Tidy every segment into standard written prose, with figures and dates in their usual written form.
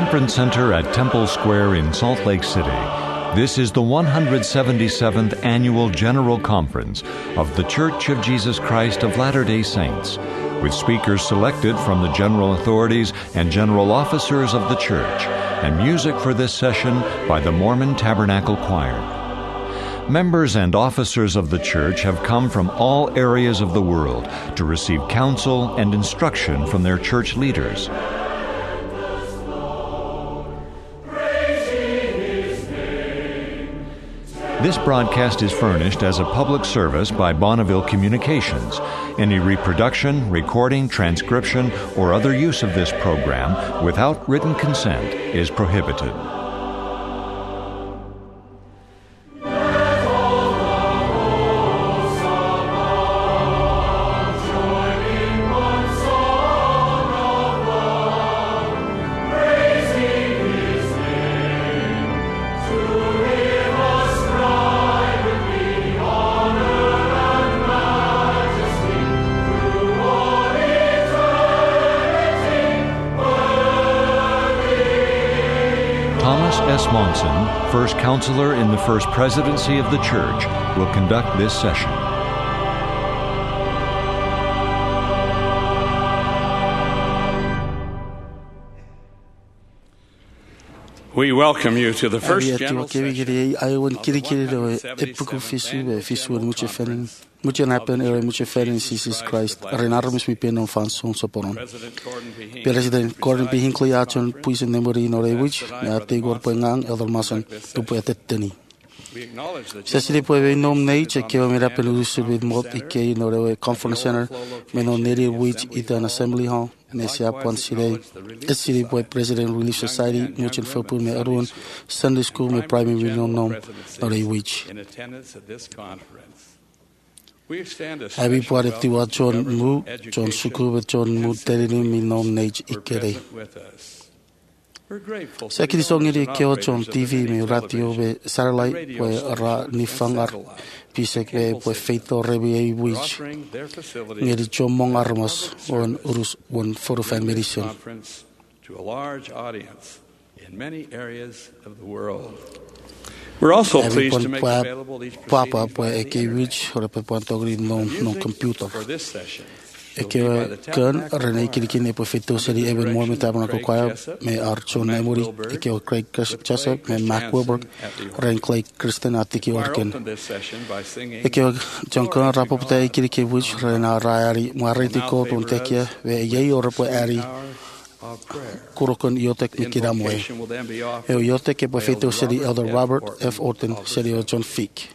Conference Center at Temple Square in Salt Lake City, this is the 177th Annual General Conference of The Church of Jesus Christ of Latter-day Saints, with speakers selected from the general authorities and general officers of the church, and music for this session by the Mormon Tabernacle Choir. Members and officers of the church have come from all areas of the world to receive counsel and instruction from their church leaders. This broadcast is furnished as a public service by Bonneville Communications. Any reproduction, recording, transcription, or other use of this program without written consent is prohibited. Thomas S. Monson, first counselor in the first presidency of the church, will conduct this session. We welcome you to the first general session President Gordon B. Hinckley Achon puisen nemori norewich na tegor pengang elder mason tupu eteteni. Sesili pueve nom nei che keo mera pelu subid mot ike norewe conference center meno neri which it an assembly hall nesia pansile esili pueve President Relief Society muchen fopu me arun Sunday school me primary nom nore which Abi puare tiwa John Mu, John Suku, John Mu, Terini, mi nom nage ikere. Sekiri songiri keo John TV, mi radio be satellite, pue ra nifangar, pisek be pue feito rebi e wich. Miri John Mong Armas, on urus, one photo fan medicine. To a large audience in many areas of the world. We're also pleased to make available these proceedings for this session. Ken Rene Kirikine Profeto Seri Evan Mormon Tabernacle Choir, may Archon Memory, Ekeo Craig Jessup, may Mac Wilberg, Ren Clay Kristen Atiki Orkin. Ekeo Junkan Rapote Kirikewich, Rena Rari, Maritiko, Tontekia, where Yay or Ari. Kurokon Yotek Mikiramwe. Yotek Profeto City Elder Robert F. Orton, City John Feek.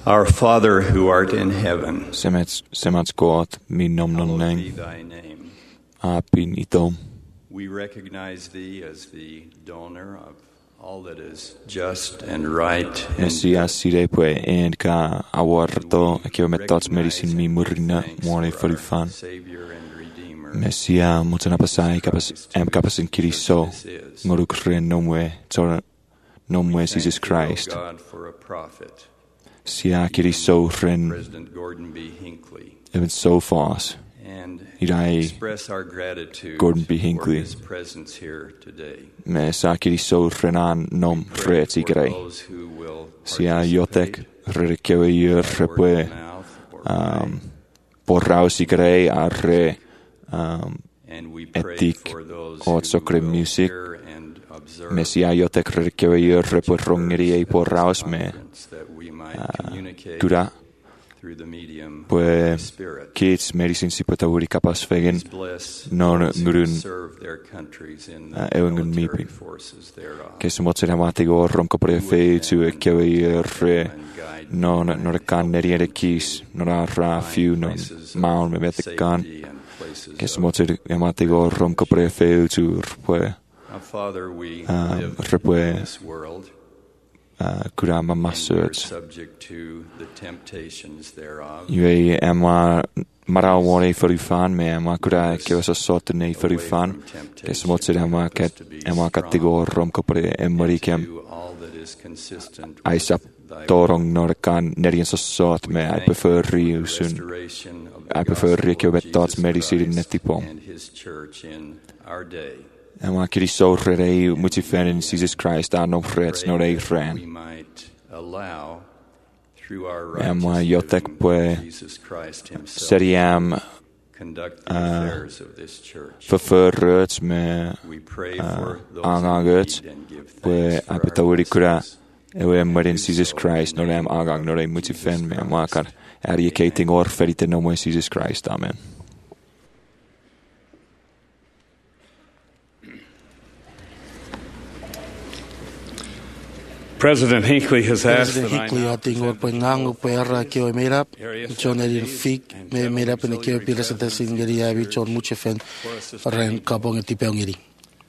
Our Father who art in heaven, semats God, min nom non hallowed be name, thy name. apin itom. We recognize thee as the donor of all that is just and right. Messia sirepue en ka awarto ke me tots medicine mi murina more forifan. Savior and Redeemer. Messia mutana pasai kapas in kiriso ngorukre nomwe tor nomwe Jesus Christ. God for a prophet, Sia kiriso ren President Gordon B. Hinckley, even so fast. and Idai express our gratitude Gordon B. for Hinckley. his presence here today. Me sa kiriso renan nom Pray freti for grei. those who will Sia yotek rekewe yer repue porrausi grei arre and we pray etik for those o who socre will music. hear and observe Messia yotek rekewe yer repue rongeri ei porraus me that we might communicate kura through the medium of pue the Spirit. kids medicine si potawuri kapas fegen Bless non those who ngurun serve their countries in the ewengun military mipi. forces thereof. Che se mozze ramatigo ronco pre tu e che re non kan neriere kis non ra fiu non maun me mette kan che se mozze ramatigo ronco pre tu pue Now, Father, we live repue in this world, cura mamma and we're search subject to the temptations thereof. io emma mara wore for fan me emma cura che was sotto nei for fan che se mozze emma che emma cattigo ronco pre emorikem Do all that is consistent I with sap thy torong norkan nerien så sot me I prefer riusun restoration of the I prefer gospel che of vetats Jesus medicine Christ netipom and his church in our day. Emma kiri so rei muti fan in Jesus Christ are no frets no rei We ran might allow through our Emma righteous jotek living, pue Jesus Christ himself seriam conduct the affairs of this church. förförröts med We pray for those angangöts in need and give pue thanks for our apetawuri kura blessings. ewe marin Jesus Christ no rem agang no rei muti fan me makar eriketing or ferite no mo Jesus Christ amen. President Hinckley has asked President that I Hinckley now ha tingo present pe the ngangu pe ara ke o mera area John Erin secretary Fig and me general mera pe ne ke o auxiliary pira sa president sin of geri the abi church John muche fen for a sustaining ren kabong ti pe ngiri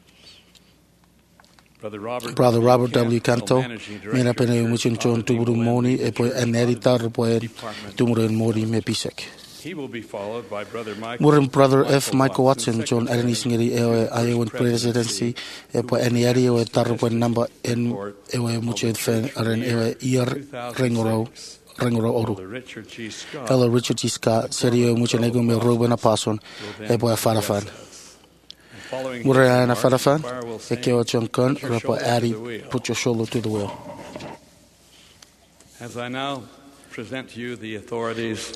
Brother Robert W. Canto managing director mera pe ne of muche John tuburu moni e po en editor po tumuro en mori me pisek He will be followed by Brother Michael. Muren brother F. Michael Watson, John Ernie Singeri, Iowa presidency, po any area where Tarpo number in Ewe Muchet Fen, and Ewe Ear Rengoro Oru. Fellow Richard G. Scott, Serio Muchenego me Ruben Apostle, Ebo Farafan. Murana Farafan, Ekeo John Kun, Repo Addy, put your shoulder to the wheel. As I now present to you the authorities,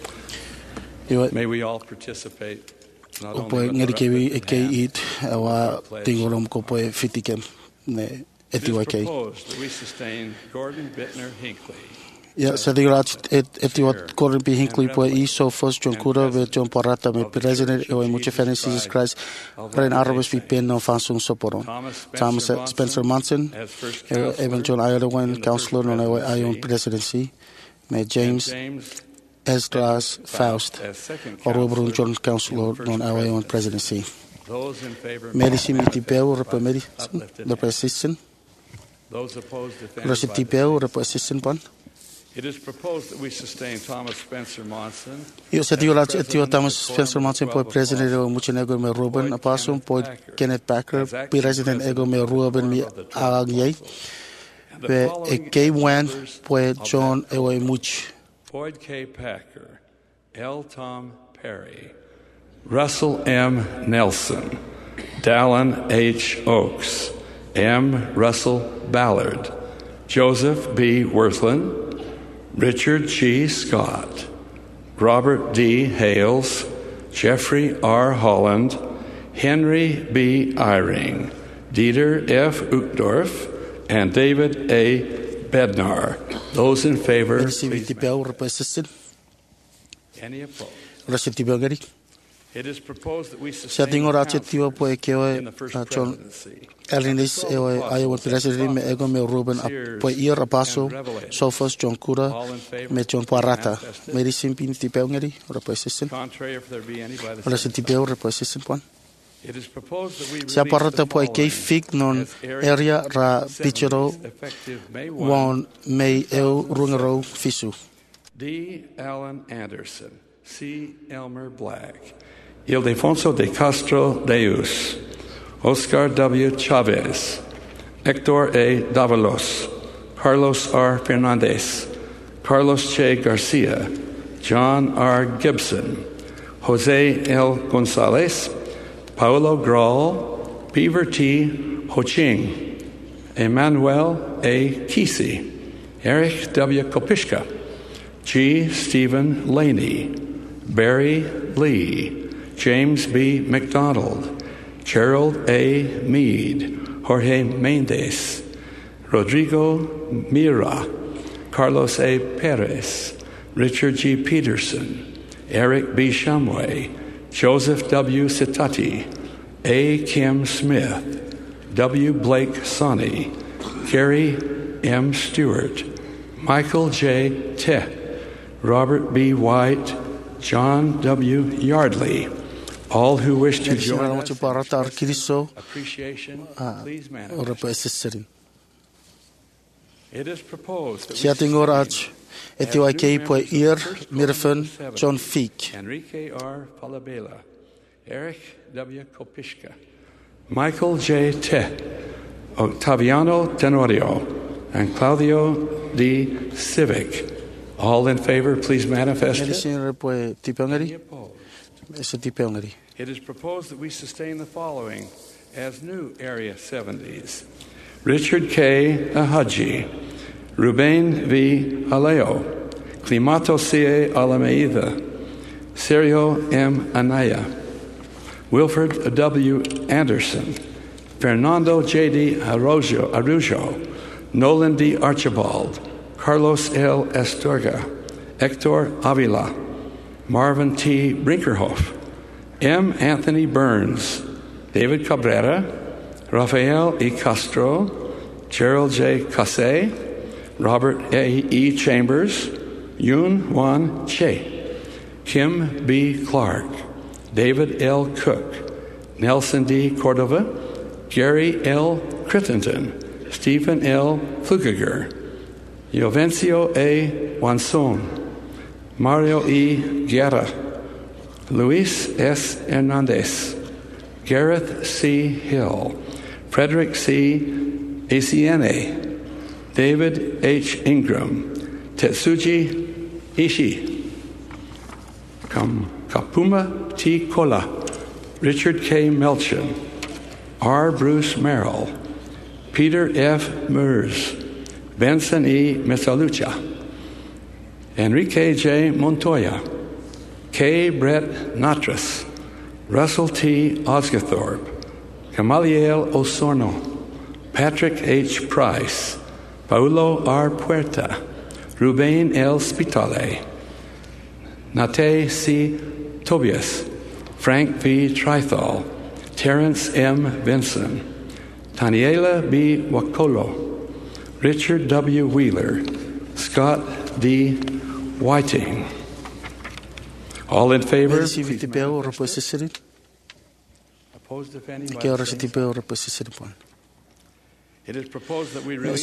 may we all participate. Not Poe only ngeri with ke the wi reverend ke hand, it wa tingorom ko poe fitikem ne it is etiwa ke proposed that we sustain Gordon Bittner Hinckley. ya sa dirat etiwa Gordon B. Hinckley poe iso first John Kura ve John Parata me president e muche fan Jesus Christ ren arabes vi pen no fansung soporon Thomas Spencer Monson even John Ireland counselor no Ion presidency me James Esdras Faust, or Robert John Councilor, non Ion presidency. Those in favor, Medicine Tipeo, the assistant. those opposed, Rosi Tipeo, the assistant one. It is proposed that we sustain Thomas Spencer Monson. Io se dio la Thomas Spencer Monson, poi presidente o Muchenego me Ruben Apostle, poi Kenneth Packer, president ego me Ruben mi Agnye, e K1, poi John Ewe Much. Boyd K. Packer, L. Tom Perry, Russell M. Nelson, Dallin H. Oakes, M. Russell Ballard, Joseph B. Worthland, Richard G. Scott, Robert D. Hales, Jeffrey R. Holland, Henry B. Eyring, Dieter F. Uchtdorf, and David A. Bednar. Those in favor, please. Any opposed? Sia tingor ache tiwa po e keoe John Ellinis e o Iowa President me ego me Ruben po ir apaso Sophos John Kura me John Parata me disimpin tipeu ngeri reposition ora se tipeu reposition pon sia parata po e kei fig non area ra pichero won me eu rungero fisu D. Alan Anderson, C. Elmer Black, Ildefonso de Castro Deus, Oscar W. Chavez, Hector A. Davalos, Carlos R. Fernandez, Carlos Che Garcia, John R. Gibson, Jose L. Gonzalez, Paulo Grawl, Beaver T. Ho Ching, Emmanuel A. Kesey, Eric W. Kopishka, G. Stephen Laney, Barry Lee, James B. McDonald, Gerald A. Meade, Jorge Mendes, Rodrigo Mira, Carlos A. Perez, Richard G. Peterson, Eric B. Shumway, Joseph W. Sitati, A. Kim Smith, W. Blake Sonny, Gary M. Stewart, Michael J. Teh, Robert B. White, John W. Yardley, all who wish to join us in appreciation, please manifest. It is proposed that John Feek, Enrique R. Falabella, Eric W. Kopishka, Michael J. Teh, Octaviano Tenorio, and Claudio D. Civic. All in favor, please manifest it. Any opposed? It is proposed that we sustain the following as new Area 70s. Richard K. Ahaji, Ruben V. Aleo, Climato C. Alameida, Sergio M. Anaya, Wilfred W. Anderson, Fernando J.D. Arujo, Nolan D. Archibald, Carlos L. Astorga, Hector Avila, Marvin T. Brinkerhoff, M. Anthony Burns, David Cabrera, Rafael E. Castro, Gerald J. Casse, Robert E. Chambers, Yoon Wan Che, Kim B. Clark, David L. Cook, Nelson D. Cordova, Gary L. Crittenden, Stephen L. Flukiger, Jovencio A. Wanson, Mario E. Guerra, Luis S. Hernandez, Gareth C. Hill, Frederick C. Asiene, David H. Ingram, Tetsuji Ishii, Kapuma T. Kola, Richard K. Melchin, R. Bruce Merrill, Peter F. Mers, Benson E. Mesalucha, Enrique J. Montoya, K. Brett Natras, Russell T. Osgathorpe, Gamaliel Osorno, Patrick H. Price, Paulo R. Puerta, Ruben L. Spitale, Nate C. Tobias, Frank V. Trithal, Terrence M. Vinson, Taniela B. Wakolo, Richard W. Wheeler, Scott D. Whiting. All in favor? Opposed if any? It is proposed that we release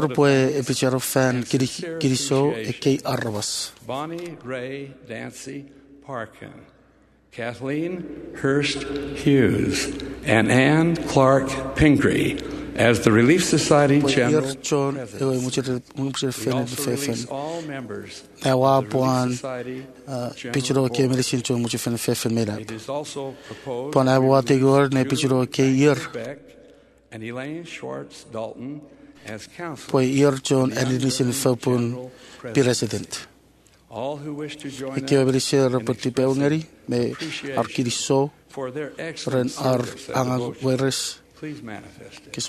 Bonnie Ray Dancy Parkin, Kathleen Hurst Hughes, and Anne Clark Pingree as the Relief Society General Presidents. We also release all members of the Relief Society General Board. It is also proposed that we release Beck and Elaine Schwartz Dalton as counsel to the General President. All who wish to join us in expressing appreciation for their excellent service and devotion, please manifest it.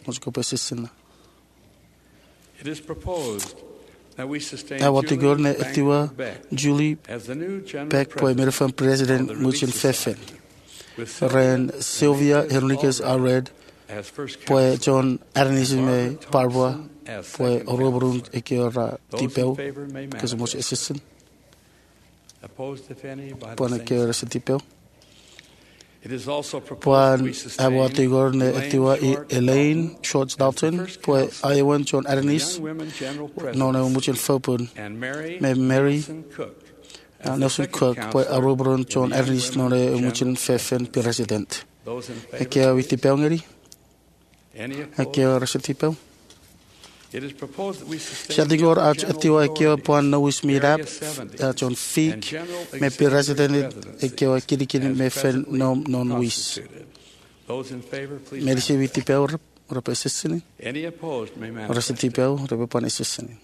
It is proposed that we sustain Julie Beck as the new General President of the Relief Society. Ren Sylvia Henriquez Ared, Pue John Aranisme Parwa, Pue Orobrun Ekiora Tipeu, que is much assistant. Pue Ekiora Tipeu. Puan Awatigor ne Etiwa Elaine Shorts Dalton, Pue Iowan John Aranis, non muchen Fopun, me Mary Nelson Cook, Pue Orobrun John Aranis, non muchen Fefen President. Ekia Witipeu ngeri? Ekia Rasatipeu? Shadigor at Etiwa Ekia Puan Nois Mirab, John Feek, me President Ekia Kirikin me Fen non wis. Merisi Witipeu representative. Rasatipeu representative.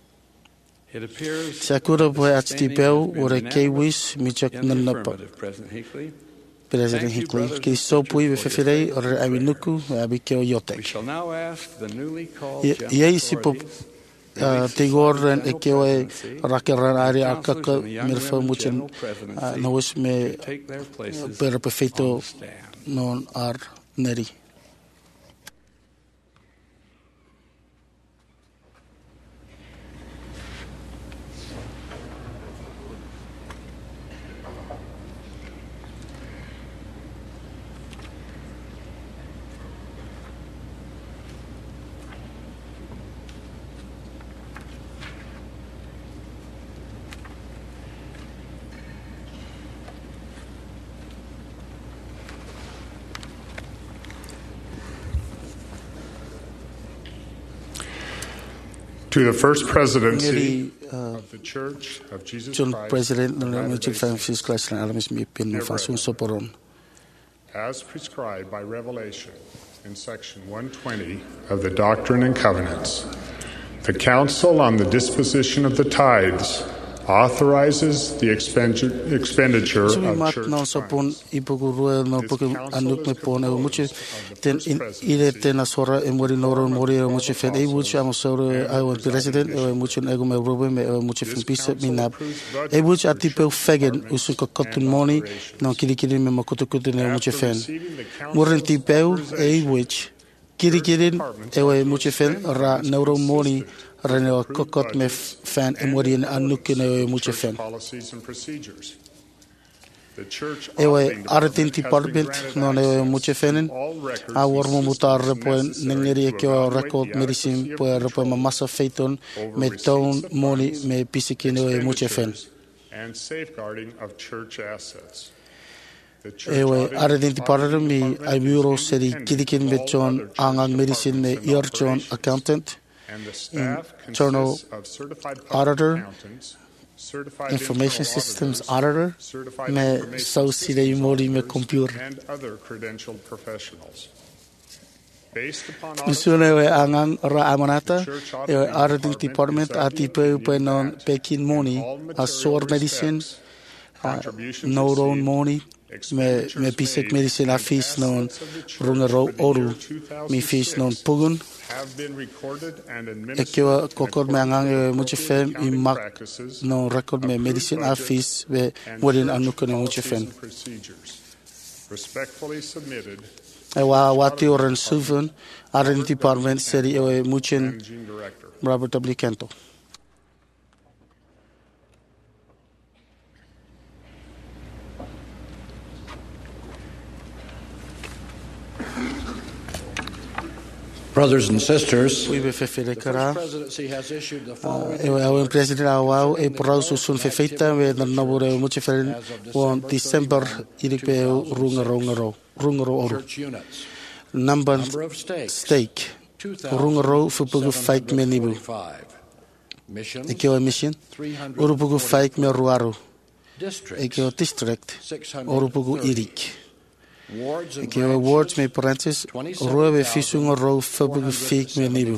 Sakura Pue at Tipeu or a Kwis Michak Nanapa. President Hinckley, Kisopui Vefefere or Avinuku, Abikeo Yotek. Yesipo Tigor and Ekewe Rakaran Area Kaka Mirfa Muchen Nois me Perpefeto non ar Neri. To the First Presidency of the Church of Jesus Christ, as prescribed by Revelation in section 120 of the Doctrine and Covenants, the Council on the Disposition of the Tithes authorizes the expenditure of church funds. This Reneo Kokot me fan emorian anukine muche fan. Ewe Artin Department non ewe muche fanen. Our mutar repoen nengeri ekyo record medicine poe repoen massa feiton me town money me pisikine ewe muche fan. And safeguarding of church assets. Ewe Artin Department mi Iburo seri kidikin me John angang medicine me John accountant. Internal auditor, information systems auditor, me saucide mori me computer. And other credentialed professionals. Misune angang ra amanata, auditing department atipe upenon pekin money, asor medicine, neuron money. Me pisek medicine afis non rungero oru, mi fish non pugun. Ekyo kokor me angang muche fem I mak no record me medicine afis we modin anukone muche fem. Ewa wati oran suven aren department seri ewe muchen Robert W. Kento. Brothers and sisters, the President Awau e Prosu sun fefeita we na nabure muche feren on December iripeu rungero oru. Number stake rungero fupugu fake menibu. Ekyo mission urupugu fake me ruaru. Ekyo district urupugu irik. Ekyo awards me parenthesis roe fisung ro fupugu fake me nibu.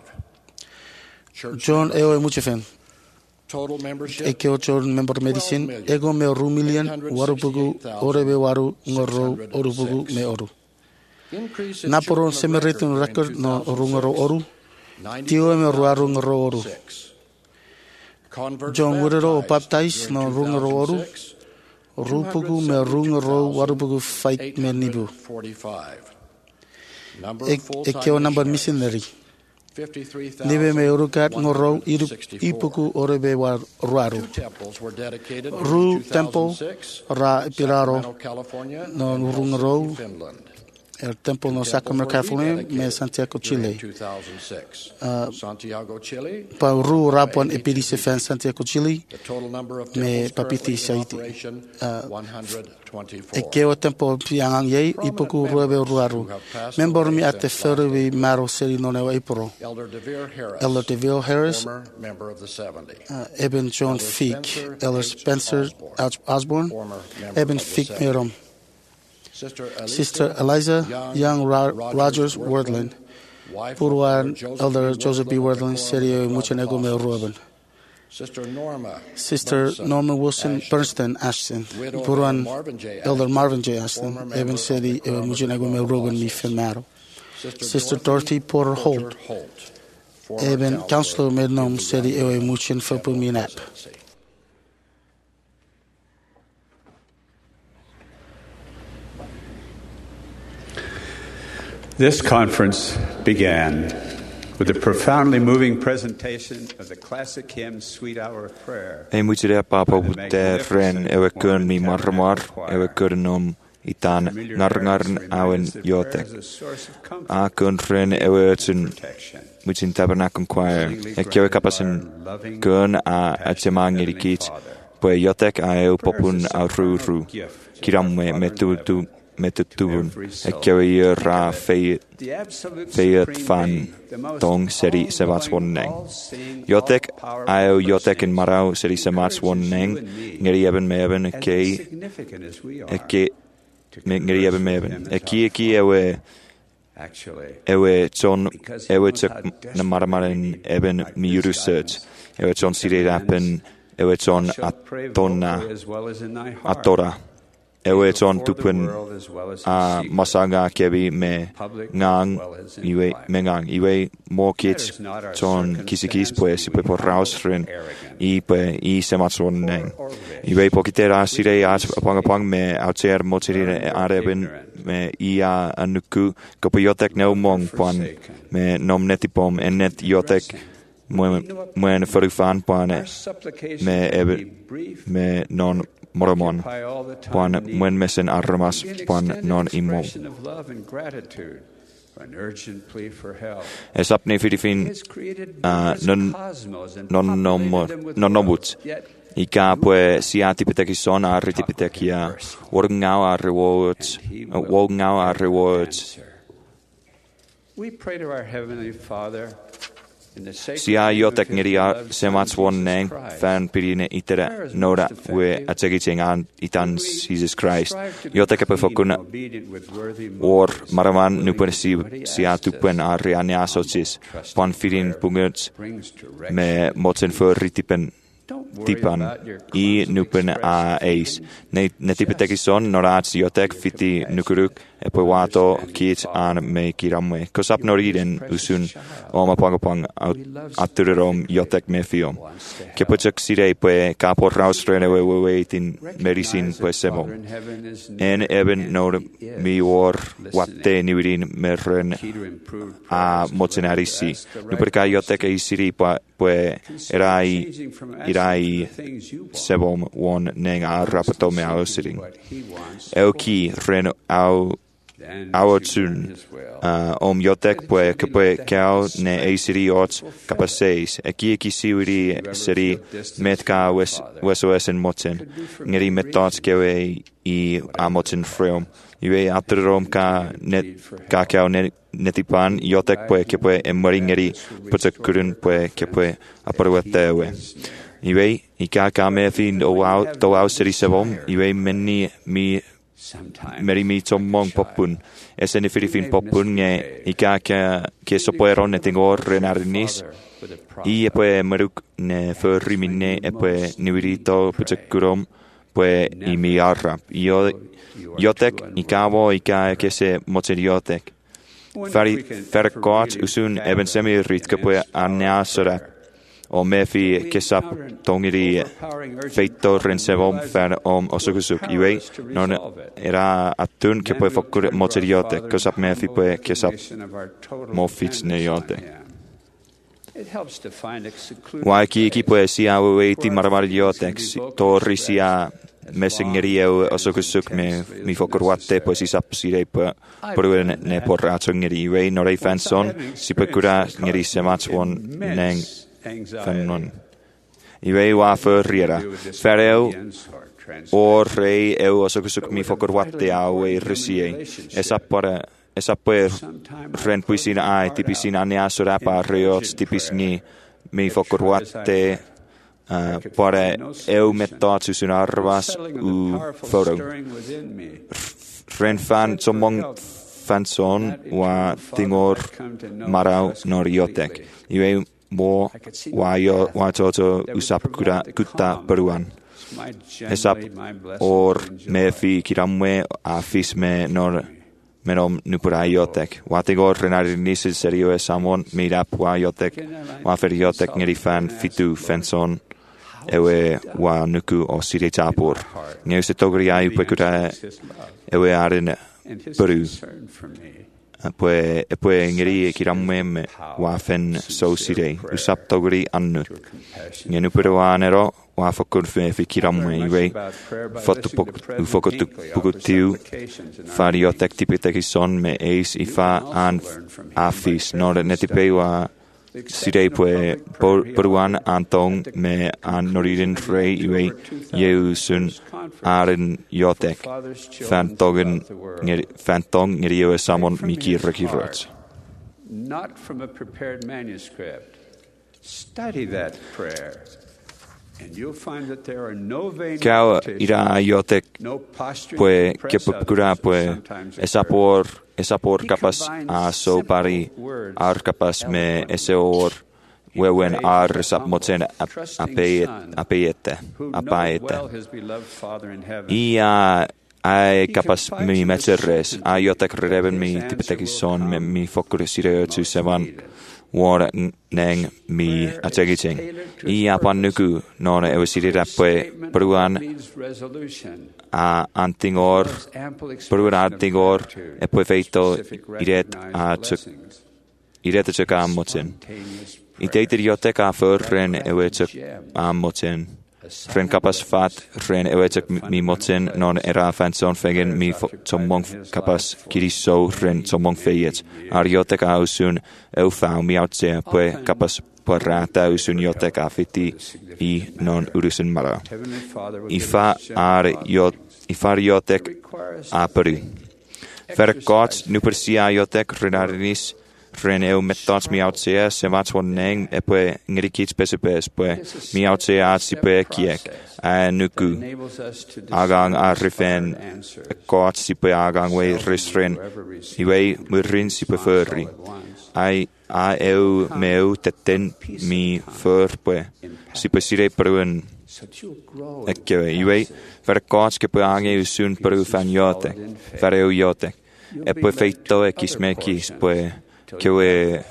John ewe muche fen. Ekyo John member medicine ego me rumilian warupugu orebe waru ngoro orupugu me oru. Naporon semeretun record no rungoro oru. Tio me ruaru ngoro oru. John Woodero baptized no rungoro oru. Rupugu me rungaro warupugu fight me nibu. Ekeo number missionary. Nibe me urukat ngoro ipuku orebe wa ruaru. Ru temple ra piraro no rungaro. El temple no Sacramento, California, me Santiago, Chile. Pa ru rapon epidise fan Santiago, Chile, me papiti saiti. Ekeo temple piangang ye ipuku ruebe ruaru. Member me at the Ferry Maro City no April. Elder DeVille Harris, Eben John Feek, Elder Spencer Osborne, Eben Feek Merom. Sister Eliza Young Rogers Wordland, Puruan Elder Joseph B. Wordland, Serio Muchanego Mel Ruben. Sister Norma Wilson Bernstein Ashton, Puruan Elder Marvin J. Ashton, Evan Sedi Muchanego Mel Ruben, Mi Femaro. Sister Dorothy Porter Holt, Evan Counselor Mednom Sedi Ewe Muchin Felpuminap. This conference began with a profoundly moving presentation of the classic hymn, Sweet Hour of Prayer. Ei muitere papa putte fren ewe kön mi marmar ewe körnom itan ngarngarn awen jotek. A kön fren ewe tsun muitin tabernacle choir. Ekiewe kapasin kön a atsemangeri kit pue jotek a eu popun a ru. Kiramme metutuvun ekkewe ra feit fan tong seri sevats wonneng. Jotek aeo jotekin marau seri semats wonneng ngeri eben meben eke ngeri eben meben eki ewe ton ewe tek na marmaren eben miurusert ewe ton sirerapen ewe ton atona atora ewe ton tupen a masanga kebi me ngang iwe mo kits ton kisikis pues ipe por rausren i sematson neng iwe pokitera sire as pang me outer motirire areben me ia anuku kopiotek neumong pan me nom netipom enet jotek muen forufan pan me non moromon pan muen mesen armas pan non immo esapni filifin non nomut ika pue siati petekison arritipitekia worngau rewards we pray to our heavenly Father. Sia jotek ngeria semats wonneng fan pirine itere noda we atsegiting an itan Jesus Christ. Jotek pefokuna or maraman nupensi sia tupen ariania socis pan firin punguts me moten för ritipen tipan I nupen a eis netipetekison norats jotek fiti nukuruk epovato kit an me kiramme kosap noriden usun oma pangapang atturerom jotek me fiom kepochak sirei pe kapor rausrene weitin merisin pe semo en eben nor mi or watte niwrin merren a mocenarisi nuperka jotek ei siri pe irai sebom won neng a rapatome ausring euki ren au tsun jotek pue kepe kau ne eisiri ots kapaseis eki siuri seri metka wesoesen moten ngeri metats kewe I amoten freom iwe atrom ka kau netipan jotek pue kepe emringeri putsakurun pue kepe aparwetewe iwe ikaka me fin do au seri sebom iwe menni meri mi tommong popun eseni filifin popun nge ikaka ke sopoeron netingor renarinis I epe meruk ne förri minne epe nivirito putsakurom pue imi arrap jotek ikavo ke se moceriotek ferkoat usun eben semirit kepe anneasora o mefi kesap tongiri feito rensevom fan osugusuk iwe non era atun ke pue fokur moteriote kesap mefi pue kesap mofits neyote Waiki ki pue sia weiti marmariotex torrisia messingerio osugusuk mi fokurwatte pue sisap sirei pue ne porratsungeri iwe norei fanson sipekura ngeri sematswon neng Fennon. Iwe wa förriera. Färeu orrei eu osugusuk mi fokurwatte aue rysie. Esappe ren puisina ai tipisina neasura parriots tipisni mi fokurwatte pare eu mettatsusun arvas u forum. Ren fan somong fanson wa tingor marau noriotek. Iwe Mo wa toto usap kutta peruan. Esap or mefi kiramwe afis me nor menom nupuraiotek. Watigor renarinisis serio esamon mirap wa yotek wa feriotek ngerifan fitu fenson ewe wa nuku o siretapur. Ngeusi togri ai pekura ewe arin peru. Pue ngeri kiramwe wa fen so sire usap togri annu ngenu peruanero wa fokur fe kiramwe iwe fotu pukutiu fariotek tipiteki son me eis ifa an afis nor netipe wa sire pue peruan antong me an noririn rei iwe yeusun aren yotek fantong ngeri ewe samon mikirrekirrots. Not from a prepared manuscript. Study that prayer. And you'll find that there are no vain ira yotek pue kepukura pue esapor kapas a so pari ar kapas me eseor wewen ar sap moten apaete ia ai kapas mi meteres a yotek reben mi tipeteki son me mi fokusire tu sevan war neng mi ategiting ia panuku non e usirira pue peruan a antingor e pue feito iret a moten iteiter yotek a förren ewetek a moten ren kapas fat ren ewetek mi moten non era fanson fegen mi tommong kapas kiriso ren tommong feyet ar yotek a usun eufau mi outse pue kapas porrata usun yotek a fiti I non urusen mara ifar yotek a peri fer gods nu persia yotek renarinis ren eu mettats mi outse se vats von neng e pue ngerikits pesepes pue mi outse a sipe kiek a nuku agang a rifen gods sipe agang we risren iwe murin sipe förri ai a eu meu teten mi för pue sipe sire perun ekkewe iwe ver gods ke pue ange usun peru fan yotek ver eu yotek e pue feito e kismekis pue kewe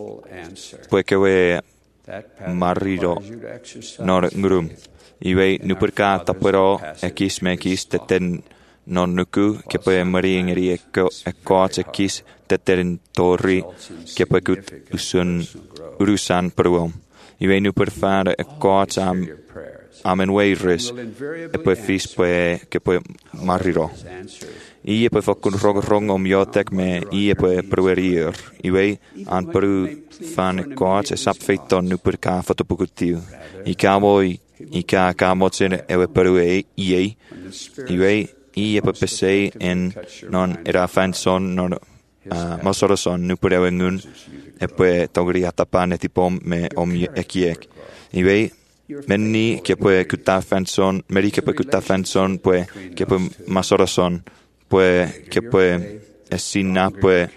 marriro nor ngrum iwe nuperka tapero ekis teten non nuku ke pue maringeri ekkoats ekis teten torri ke pue kut urusan peruom iwe nuperfare ekkoats amen weiris e pue fis pue ke pue marriro Ie pue fokkun rong om yotek me ie pue pruerier. Iwe an peru fan koats e sap feiton nu per ka fotopukutiu. Ika moi ika ka motsen ewe peru ie. Iwe ie pue pesei en non era fanson non masoroson nu per ewe ngun e pue togri atapan etipom me om ekiek. Iwe menni ke pue kutta fanson meri ke pue kutta fanson pue ke pue masoroson que puede esina puede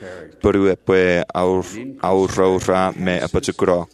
aurora me apachukro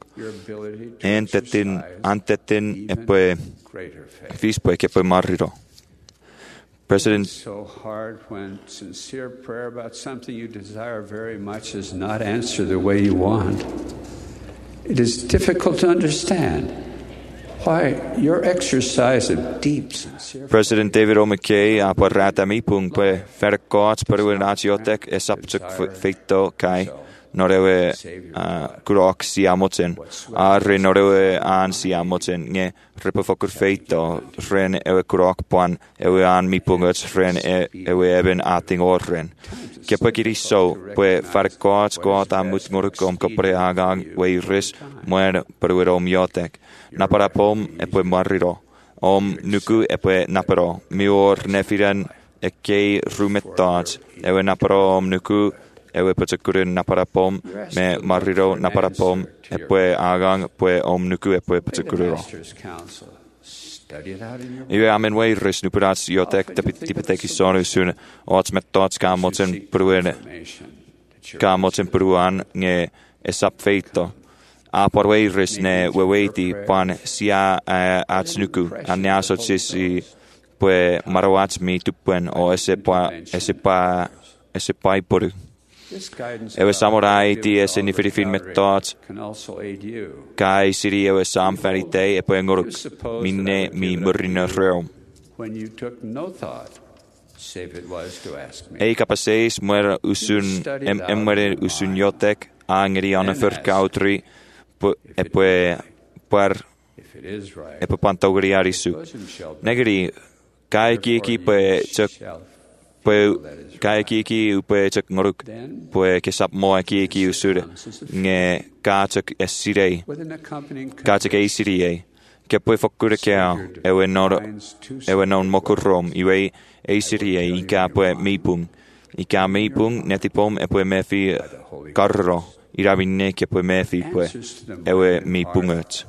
antetin e puede fis puede que puede marriro President so hard when sincere prayer about something you desire very much is not answered the way you want. It is difficult to understand why your exercise of deep, sincere President David O. McKay a parrata mi pung pe ferkoats peruen agiotek e sapchuk feito kai norewe grok siamoten a renorewe an siamoten nge repofokur feito ren ewe grok pan ewe an mi pungots ren ewe eben ating orren kepakiri so pe ferkoats got amut morkom kopre agang weiris moer peruerom yotek na para pom e pe marriro nuku e pe napero mior nefiran e kei rumetats ewe napero nuku ewe pachakuru naparapom me marriro naparapom e pe agang pe nuku e pe pachakuru Iwe amen wei ris nuperats yotek tipeteki sonu sun ots metats kamoten pruene kamoten pruan nge esap feito a porwei ris ne weweiti pan sia atsnuku anyaso sisi pe marawats mi tupen o esepa poru ewe samurai ti ese ni firifin metats kai siri ewe sam ferite e pe ngoruk minne mi murrina reum ei kapaseis muera usun emere usun yotek angeri ana verkautri e pe pantaugriarisu negeri kai ki pe kai ki upe chak ngoruk pe kesap mo ki usur nge ka chak esirei ka chak esirei ke pe fokure ke ewe non mokurom iwe esirei ka pe mipung netipom e pe mefi karro iravine ke pe mefi pe ewe mipungat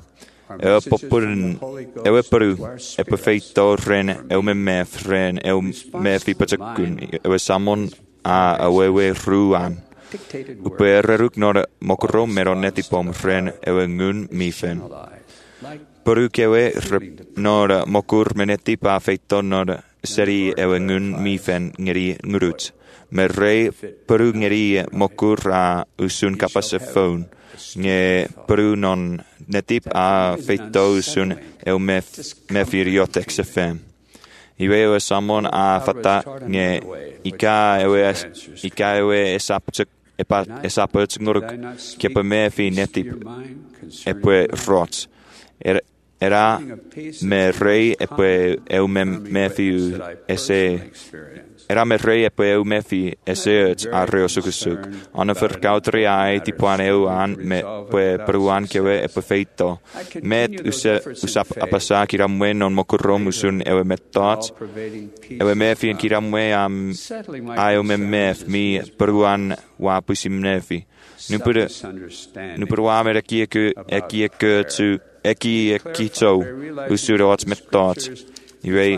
ewe peru e pe feito ren ewe mef ren ewe mefi pachakun ewe samon a wewe ruan upe reruk nor mokro meronetipom ren ewe ngun mifen peru kewe nor mokur menetip a feito nor seri ewe ngun mifen ngeri ngurut merrei peru ngeri mokur a usun kapase phone nge peru non netip a feito sun eu mefiriotek se fem iwe ewe samon a fata nge ika ewe esapet nguruk kepe mefi netip epe rots era me rei epe eu mefi ese era me rei epe eu mefi ese a reosukusuk ana verkautri ai tipuan eu an me pe peruan kewe epe feito met usap apasa kiramwe non mokurom usun ewe metats ewe mefi kiramwe ai mef mi peruan wa pusim nefi nu perwa mer ekie tu eki kito usurots metats iwe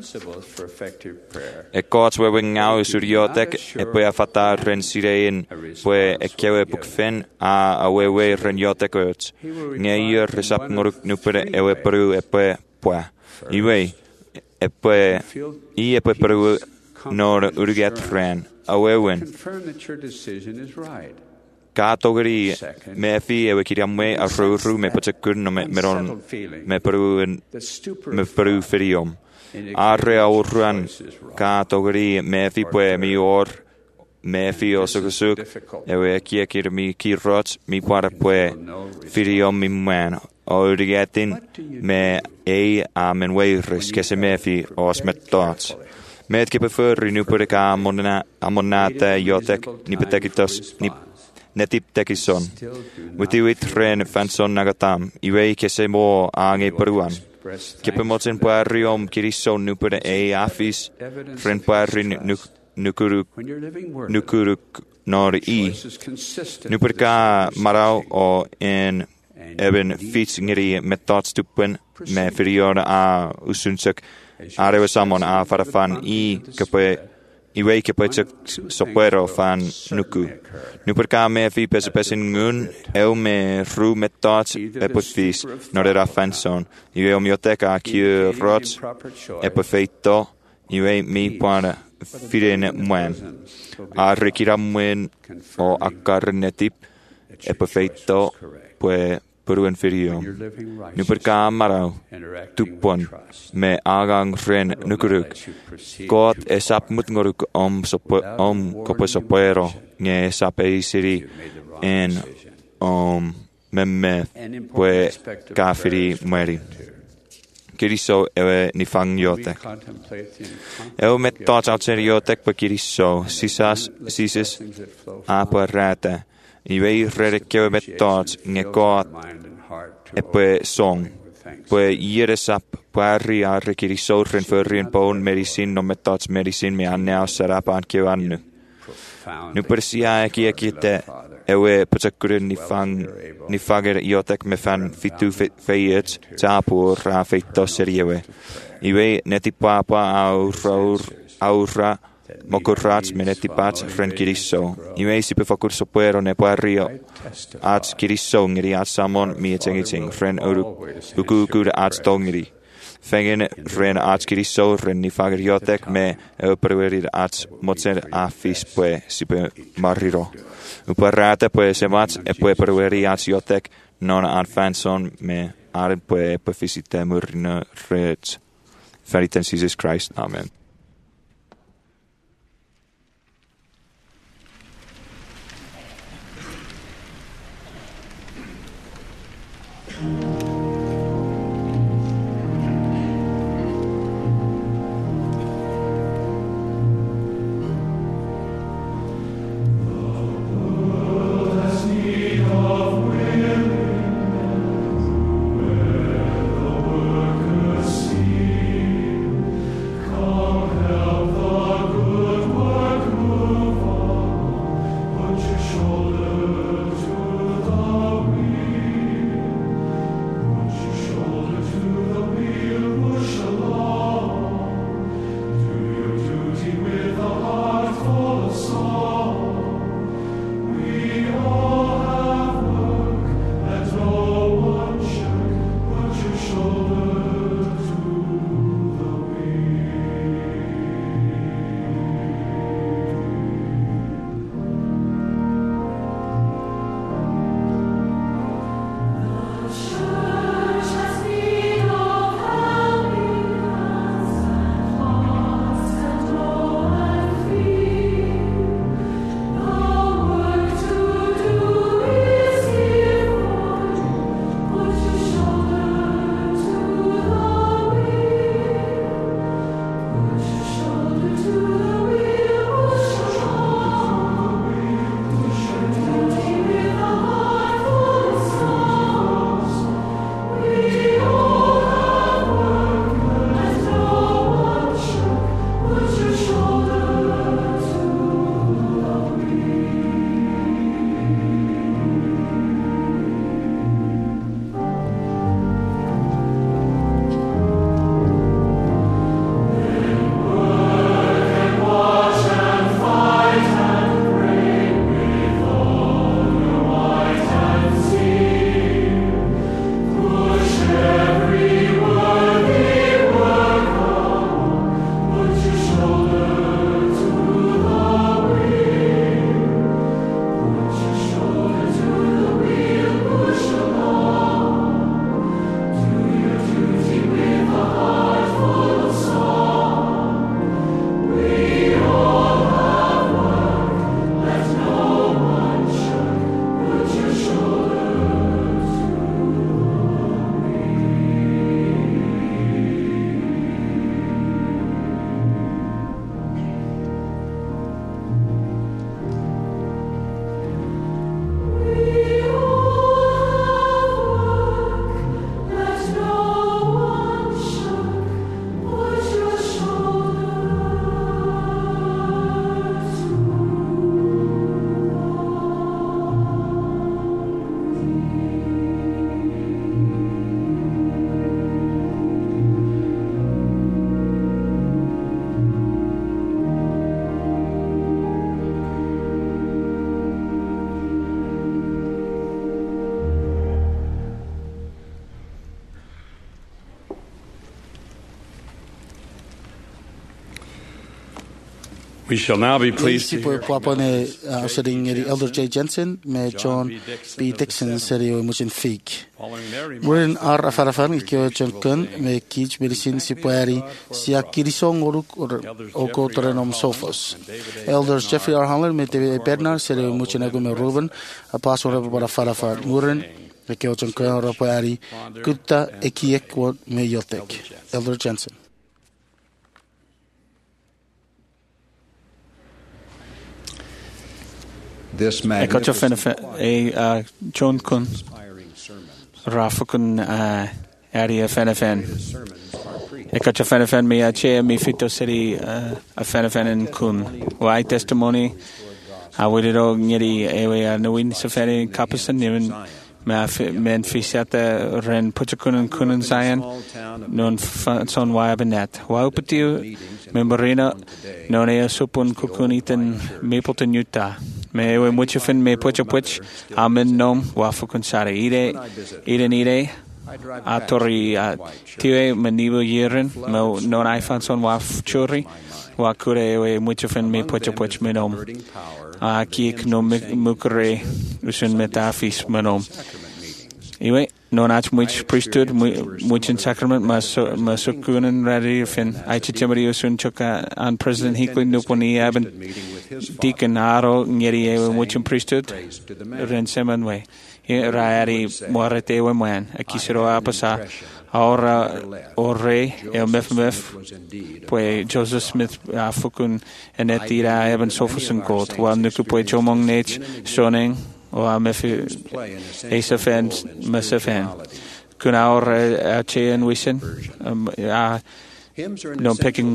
e kots we ngau usuriotek e pe afata ren sirein pe ekewe bukfen a wewe ren yotek ots ngeier resap ngoruk nupere ewe peru e pe poa iwe e pe peru nor urget ren awewen Katogeri mefi ewe kiriamwe a ruru me pachakur no meron me peru ferium arre auruan katogeri mefi pue mior mefi osogusuk ewe kiekir mi kirot mi para pue ferium mi man origetin me amen weiris kese mefi os metats met ke prefer nu per ka amonata yotek ni petekitos ni netip tekison witiwit ren fanson nagatam iwe kese mo ange peruan kepe moten pariom kirison nupere afis ren parin nukuruk nor nuperka marau o en eben fits ngeri metats tupen me ferior a usunsek arewe samon a farafan kepe iwe ke pechak sopero fan nuku nuperka me fi pesin ngun eu me ru metats epofis norera fanson iwe omioteka ki rots epofeito iwe mi para firene mwen a rekira mwen o akarnetip epofeito pue Pyruen firiom. Nu perka marau. Tupon. Me agang ren nukuruk. God esap mutngoruk kopo sopero. Nge esap eisiri. En memme pue kafiri mueri. Kiriso ewe nifang yotek. Ewe met thoughts outside yotek pa kiriso. Sisis apa rata. Iwe redekkewe met thoughts nge God epe song. Pue iresap pari arre kiriso ren förrien poun medicin no met thoughts medicin me anne ausarapaan kevannu. Nu persia ekite ewe patsakkuren nifager iotek me fan fitu feiet taapur ra feitto seriewe. Iwe netipapa aura mokurrats me netipats ren kirisso. Iwe sipe fakur sopuero ne pario ats kirisso ngiri ats samon mietengiting ren ukukude ats tongiri. Fengen ren ats kirisso ren nifager iotek me euperuerid ats motsen afis pue sipe marriro. Uparrata pue semats e pue perueri ats iotek non ad fanson me ad pue pefisite murna rets. Feriten Jesus Christ. Amen. Come We shall now be pleased to hear sitting Elder J. Jensen me John B. Dixon serio mucin fig. Murin ar afarafan ikyo John me kich medicine sipuari sia kirisong oruk oko torenom sofos. Elders Jeffrey R. Hamler me te Bernard serio mucin agu me Ruben a paso reba para farafan. Murin ikyo John rapuari kutta ekiek wot me yotek. Elder Jensen. Eka fenfe John kun rafukun area fenfen. Eka fenfen me ache me fito city a fenfen in kun. Why testimony? I would it all ngeri ewe no win safari kapasan niven men fisata ren puchakun kunun zayan non son wabenet. Waupatiu memorina non ea supun kukunitan Mapleton, Utah. Me we muchafin me puchapwich amen nom wafukun sare ide atori tiwe manibu yerin mo non ifanson waf churi wakure we muchafin me puchapwich menom kiek no mukre usun metafis menom iwe non ach much priesthood much in sacrament masukunan ready fin aichichemari usun choka an president hikli nuponi aben deacon aro ngeri much in priesthood ren semanwe raari morete we man akisiro apasa ahora orre el mef pues Joseph Smith afukun enetira eben sofusen gold wa nuku pues chomong nech soning o amefi esafen mesafen kun our achen wisen no picking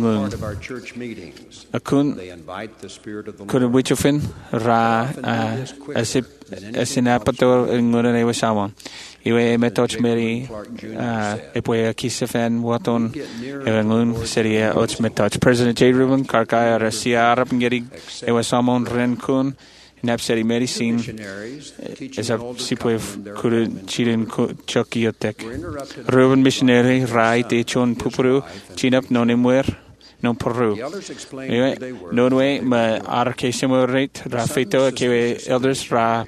akun kun wichofin ra asinapator ngone wasama iwe metoch meri epoe kisafen waton evangun seria och metoch President J. Ruben Karkaya Rasia Arab ngeri ewasamon renkun Napseri medicine is a sipo kuru chirin chokiotek. Ruben missionary rai te chon pupuru chinap nonimwer non Peru. Non way ma arkesimo rate rafito kewe elders ra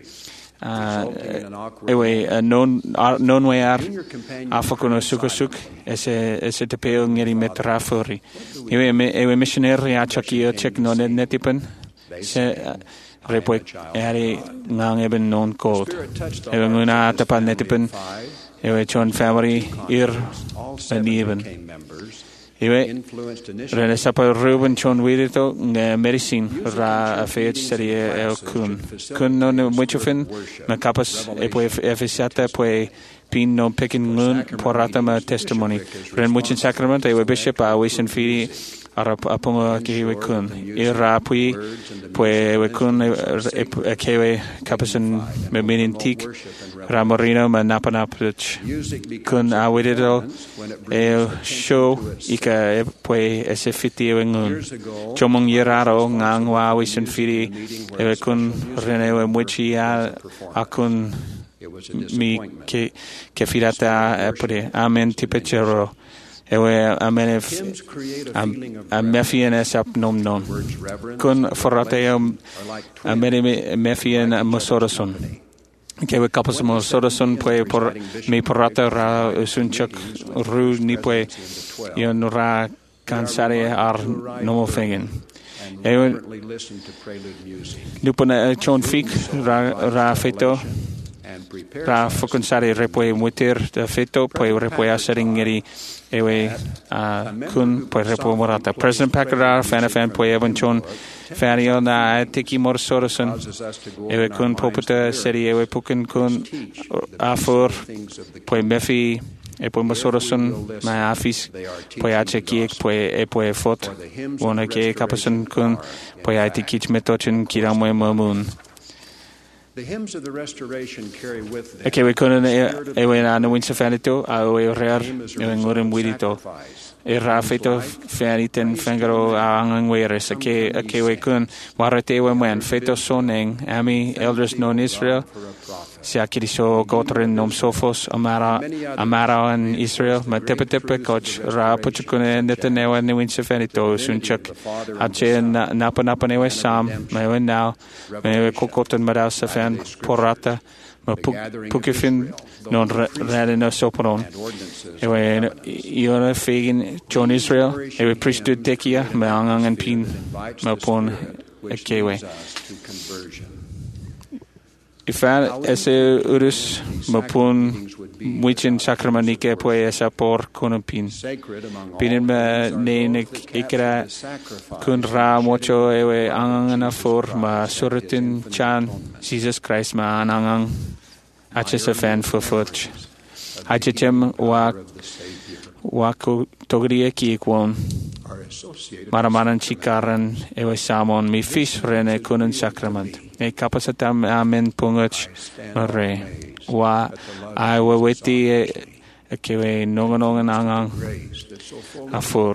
ewe non way ar afakono sukosuk ese te peo ngeri metrafori. Ewe missionary a chokio check non netipen se report eri ngang eben non code even una tapan netipen ewe chon family even ewe rene sapa Ruben chon wirito medicine ra afet serie el kun non muchofin na capas epo efisata pues pin non picking moon porata ma testimony ren muchin sacrament ewe bishop a wisen fidi apongo kiwe kun irapui pues we kun kewe kapasan memintik ramorino manapanapch kun awidito show ika pues ese fiti wengun chomong yeraro ngang wa wisen fidi we kun renewe muchi akun mi ke firata pure amen tipechero ewe amenef amefian esap nom non kun forate amene mefian mosoroson kewe kapos mosoroson pue por mi porata ra sunchak ru ni pue yon ra cansare ar nomofengen ewe lupona chon fik ra feto ra fokonsare repue mutir de feto pue repue aseringeri ewe kun pues repo morata President Packard fan pues evan chon fario na tiki morsoroson ewe kun poputa serie ewe pukin kun afur pues mefi pues morsoroson ma afis pues ache kiek pues fot wona ke kapason kun pues ati kich metochin kiramo mamun. Okay, we couldn't ewe na win safanito, ewe rear, ewe ngorem wirito. ra feito feriten fengaro angang weres ake we kun warate we men feito soneng ami elders known Israel sia kiriso gotren nom sophos amara in Israel ma tepe coach ra puchukune netenewa ne winse ferito sunchuk ache napa ne we sam me we now me kokoten madal safen porata ma pukifin non rade no sopron ewe iora fegen John Israel ewe priesthood tekia ma angang en pin ma pon ekewe ifan ese urus ma pon wichin sacramentike poe esa por konopin pinin ma ne ikra kun ra mocho ewe angang for ma surutin chan Jesus Christ ma angang achesa fan for foot achechem wa togrie ki kwon maramaran chikaran ewe samon mi fish rene kunun sacrament e capacitam amen pungoch re wa I we weti kewe nongan angang afor.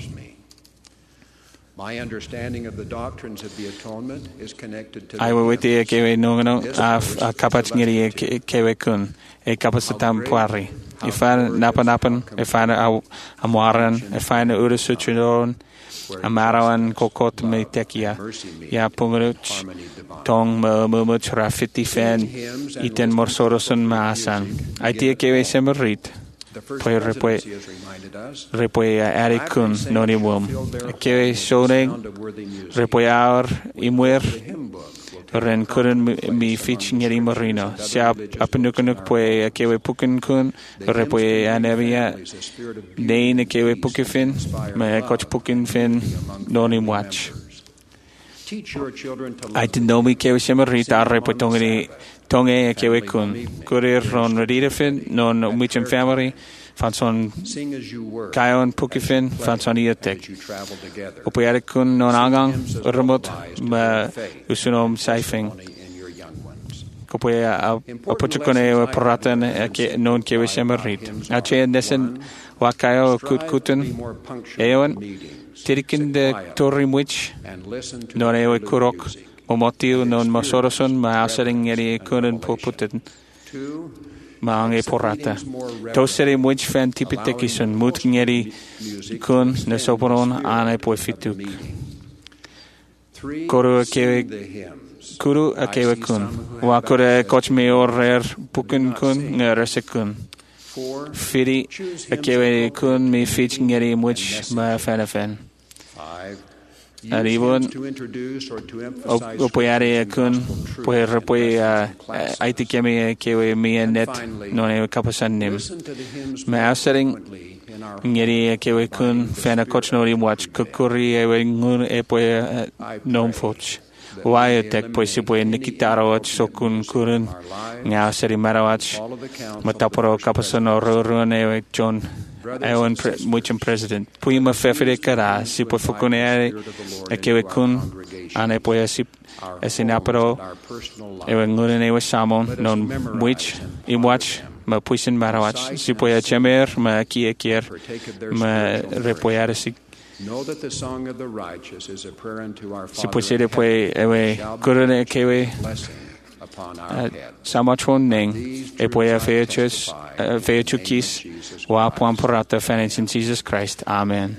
My understanding of the doctrines of the atonement is connected to I will wait here kewe nongano a kapach ngiri kewe kun e kapacitam puari. Ifan napan ifan amwaran ifan urusuchidon amarawan kokot me tekia ya punguruch tong mumuch rafiti fan iten morsorosun maasan. Aitia kewe semerit. Poi repoi arikun nonimum kewe soneng repoi aur imwer ren kurun mi fich ngeri marino sia apenukuk poi kewe pukin kun repoi anevia nein kewe pukifin me coach pukin fin nonim watch I didn't know me kewe semerita repoi tonge kewe kun kurir ron redifin non michem family van zo'n kayon pukifin van zo'n ietek. Op kun non aangang remot me usunom saifing. Kopoya opotjukone praten non kewe semerit. Ache nesen wakayo kuten eon tirikin de torimwich non ewe kurok omotiu non mosoroson ma asering eri kunen poputen. Maange porata. Tosere much fan tipitekison mut ngeri kun ne soporon ane poifituk. Kuru akewe kun. Wakure koch meorer pukun kun ngerese kun. Firi akewe kun mi fich ngeri much ma fanafen. Aribon opoyare kun poe aitikemi kewe mi net non e kapasanim me asering ngeri kewe kun fana kochnori watch kukuri e ngun e poe nom foch why tek poe si poe nikitaro watch sokun kurun nga seri marawatch mataporo kapasano rurun e John Ewan mucham president. Puima fefere kara si po fukunere kewe kun ane po si esinapero ewan ngunen ewe samon non which imwatch ma puisin marawatch si po chemer ma kier ma repoyare si si po sede po ewe kurune kewe samachon ning e poia feachukis wa puamporata fenits in Jesus Christ. Amen.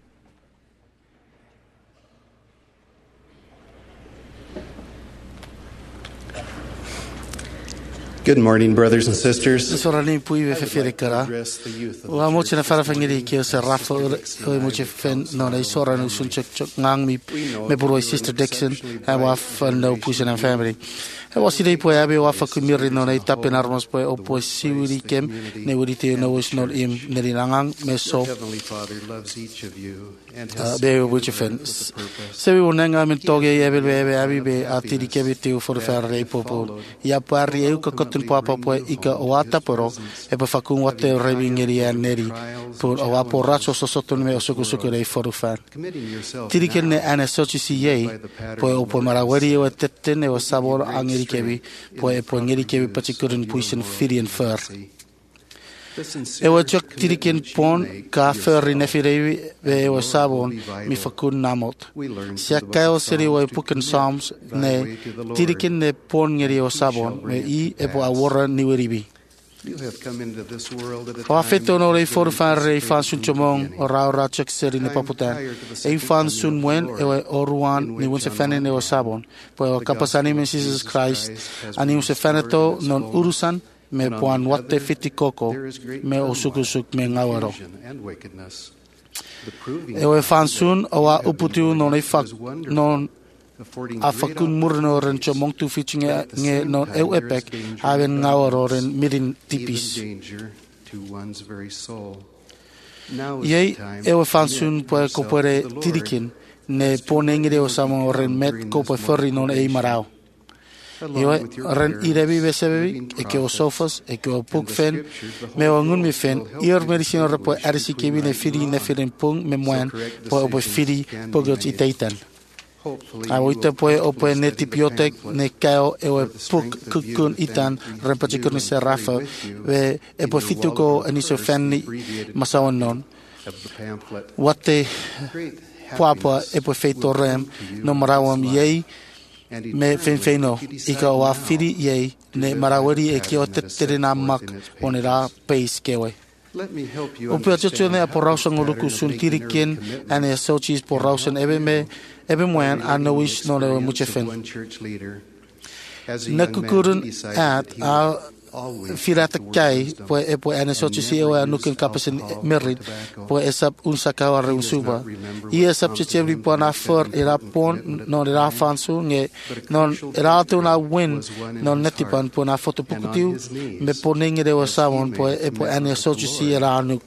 Good morning, brothers and sisters. Sorani pui ve fefere kara. Wa mo chena fara fangiri ke se rafa o mo che fen no nei soranu sun chok ngang mi me bro sister Dixon and wa fan no pushing and family. E was idei poi abe wa fa kumiri no nei tapen armos poi o poi siwiri kem ne wuri te no was not im neri langang me so. Heavenly Father loves each of you and be wo che fen. Se we wonanga men toge ebe be abi be atiri ke bitu for fer rei popo. Ya pari e ko papa po ika wata pero e pa fakun wate revingeri neri por awa por racho sosoton me osukusuku rei forufan tirikenne ana sochi siye po marawari o tetene o sabor angeri kebi po e po ngeri kebi pachikurun puisen firian fer E o chok tirikin pon ka ferri nefirewi e o sabon mi fakun namot. Sia kayo siri o puken psalms ne tirikin ne pon ngeri o sabon me I e po awora niweribi. O afeto no rei for fan rei fan sun chomong o raura chok siri ne paputan. E fan sun mwen e o ruan ni wunse fane ne o sabon. Po o kapasani men Jesus Christ ani wunse fane to non urusan me puan wate fiti koko me o sukusuk me ngawaro. E o fansun o a uputiu non e fak non a fakun murno ren chomong tu fichinge nge non eu epek haven ngawaro ren mirin tipis. Yei e o fansun po kopere tirikin ne ponengire o samo ren met kopo ferri non e marao. Iwe ren irebi besebebi e ke o sofas e ke o puk fen me o ngun mi fen ior medicino repo arisi kebi ne firi ne firin pung me moan po o firi po gots itaitan a oite po o po ne tipiotek ne kao e o puk kukun itan repachikun ni serafa we e po fituko aniso fenni masawan non wate papa e po feito rem no marawam yei me fenfeno ika wa firi ye ne marawari e ki o te na mak onera pace kewe o pe acho ne por rausan uluku sun tirikin ane sochis por rausan ebe moan anois no le muche fen na kukurun at a firata kai po ane sochis e o anukin kapasin merit po esap unsakawa reusuba I esap chechebri po na for era pon non era fansu nge non era tu na win non netipan po na foto pukutiu me poning de wasawon po ane sochis era anuk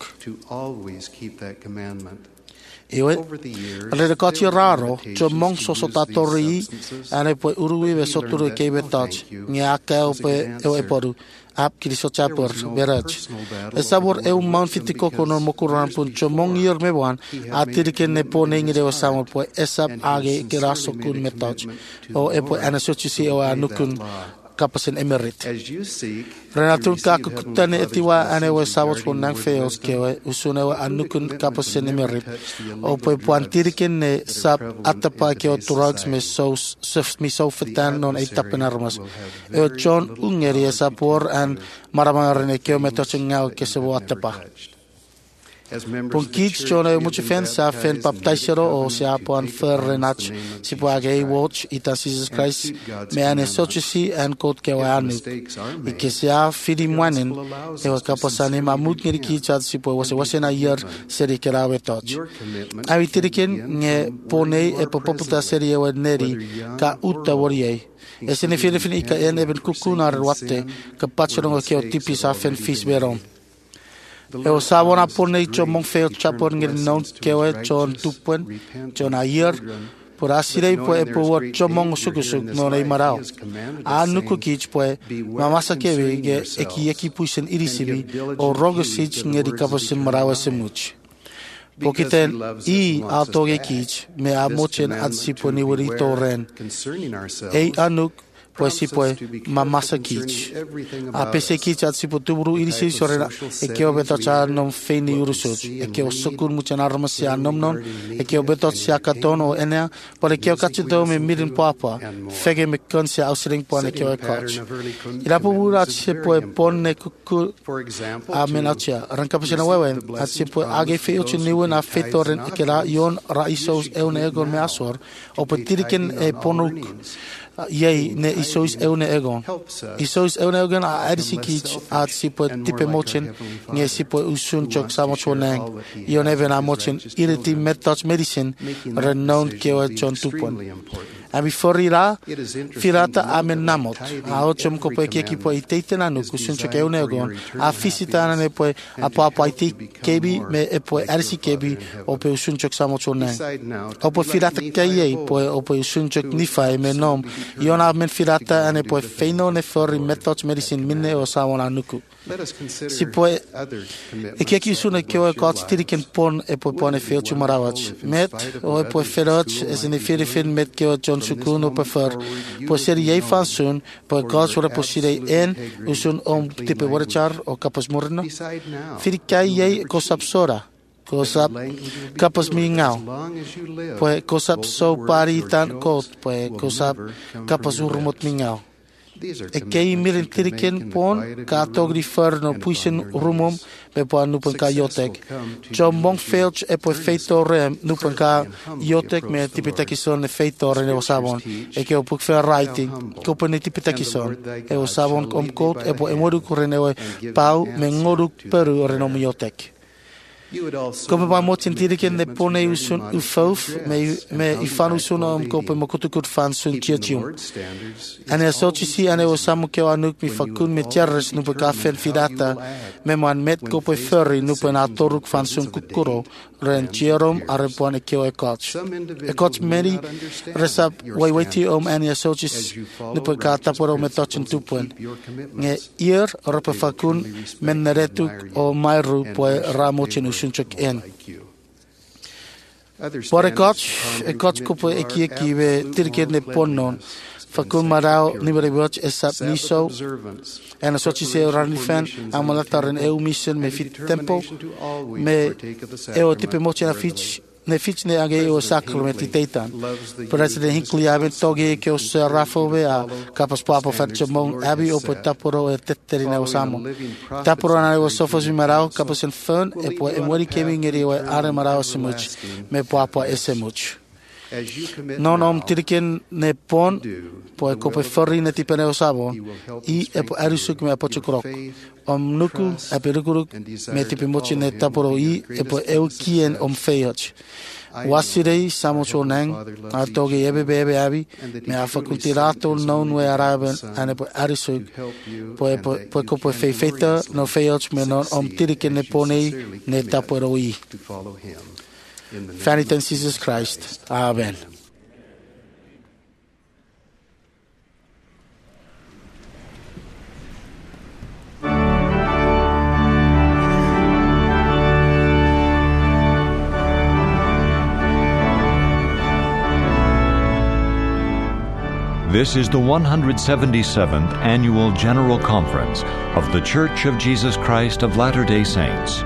Iwe, le kati raro, cho mong sosotatori, ane po urui ve soturu kebe touch, nge akao pe e poru, ap kiriso chapur, berach. E sabor e un man fitiko kono mokuran pun cho mong yer me wan, atirike ne po nengi de wasamor po esap age kiraso kun me touch, o e po ane sochisi o anukun kapasin emerit. Renatun kakukutane etiwa ane we sabot po nang feos kewe usune wa anukun kapasin emerit. O po puantirikin ne sap atapa keo drugs me so fitan non etapen armas. E John ungeri sapor an maramarene keo metoching ngao kesebo atapa. Pon kids chone mucho fen sa fen baptisero o se apon ferrenach si po age watch ita Jesus Christ me ane sochisi an kot ke wanu I ke sia fidi mwanen e wa kapasane mamut ngeri ki chat si po wase na year seri ke rawe touch ai tiriken nge pone e po poputa seri e neri ka utta worie e se ne fine ka ene ben kukunar watte ka patchero ke o tipi sa fen fis beron E o sabona pone cho mong feo chapor ngir non kewe chon tupuen chon ayer por asirei po e po cho mong sukusuk no nei marao anu ku kich po mamasa kewe ge eki puisen irisibi o rogosich ngeri kaposin marao semuch Pokiten I autoge kich me amochen adsipo ni wurito ren e anuk pues si pues mamasa kich a pese kich at si potubru irisi sorena e ke obetocha non feini urusoch e ke osokun mucha narmasia nomnon e ke obetocha katono ena por ke kachito me mirin papa fege me konsia ausring pone ke coach ira pura se pues ponne kuku a menacha arranca pesena wewen at si pues age feo chniu na fetoren ke la yon raisos e un egon me asor o potiriken e ponuk Yei ne isois eune egon. Isois eune egon a adisi kich at sipo tipe mochen nge sipo usun chok samochonang. Ion even a mochen iriti metouch medicine renowned kewa chon tupon. A before firata amen namot. A ochom kopo eki po iteiten anu kusun chok eune egon. A fisitana ne po a papa iti kebi me e po adisi kebi o pe usun chok samochonang. O po firata kayei po o po usun chok nifai me nom Iona men firata ane poe feino ne fori methods medicine minne o sawana nuku. Si poe e kia ki usuna kio e God's tiriken pon e poe pone feo chumarawach. Met o e poe ferach es in the fin met kio John Sukun o prefer. Poe seri ye fansun poe God's wara posire en usun om tipe warachar o kapos murno. Firikai ye kosapsora. Kosap kapas mingau, poe kosap so pari tan kot, poe kosap kapas urmot mingau. E kei mirin tiriken pon ka togri fer no puisen rumum be poa nupen ka yotek. Jo mong felch e poe feito rem nupen ka yotek me tipitakison e feito re ne osabon. E ke o puk fer writing, kopen e tipitakison. E osabon kom kot e poe emoruk re ne pau me ngoruk peru re no yotek. Kope pa motin tiriken ne pone usun ufouf me ifan usun om kope mokutukut fan sun chiachum. Ane asociasi ane osamu keo anuk mi fakun me tierres nupe kafen fidata me man met kope ferry nupe na toruk fan sun kukuro ren chierom arepuan e keo e koch. E koch meri resap waiwaiti om ane asocias nupe ka taporo me tochin tupuen. Nge ier rape fakun men neretuk o mairu poe ramochin usunchuk en. Pore koch kope eki we tirken ne ponnon. Fakun marao nibere watch esap niso en asociasi se ranifan amalatar en eu mission me fit tempo me eu tipe moche na fich ne age o sacramenti teitan. President Hinckley aben toge ke o rafobe a kapas papo fatchomon abi o potaporo e tetterina osamo. Taporo na o sofos marao kapas en fun e po e mori keming eri o are marao semuch me papo esemuch. Non om tiriken ne pon po e kope forri ne tipene osabo I e po arisuk me apochukrok om nuku aperukuruk me tipe mochi ne taporo I e po eu kien om feoch wasirei samochonang atoge ebe abi me afakultirato non we araben ane po arisuk po kope feita no feoch me non om tiriken ne pone ne taporo I. Fanny thanks Jesus Christ. Amen. This is the 177th Annual General Conference of The Church of Jesus Christ of Latter-day Saints.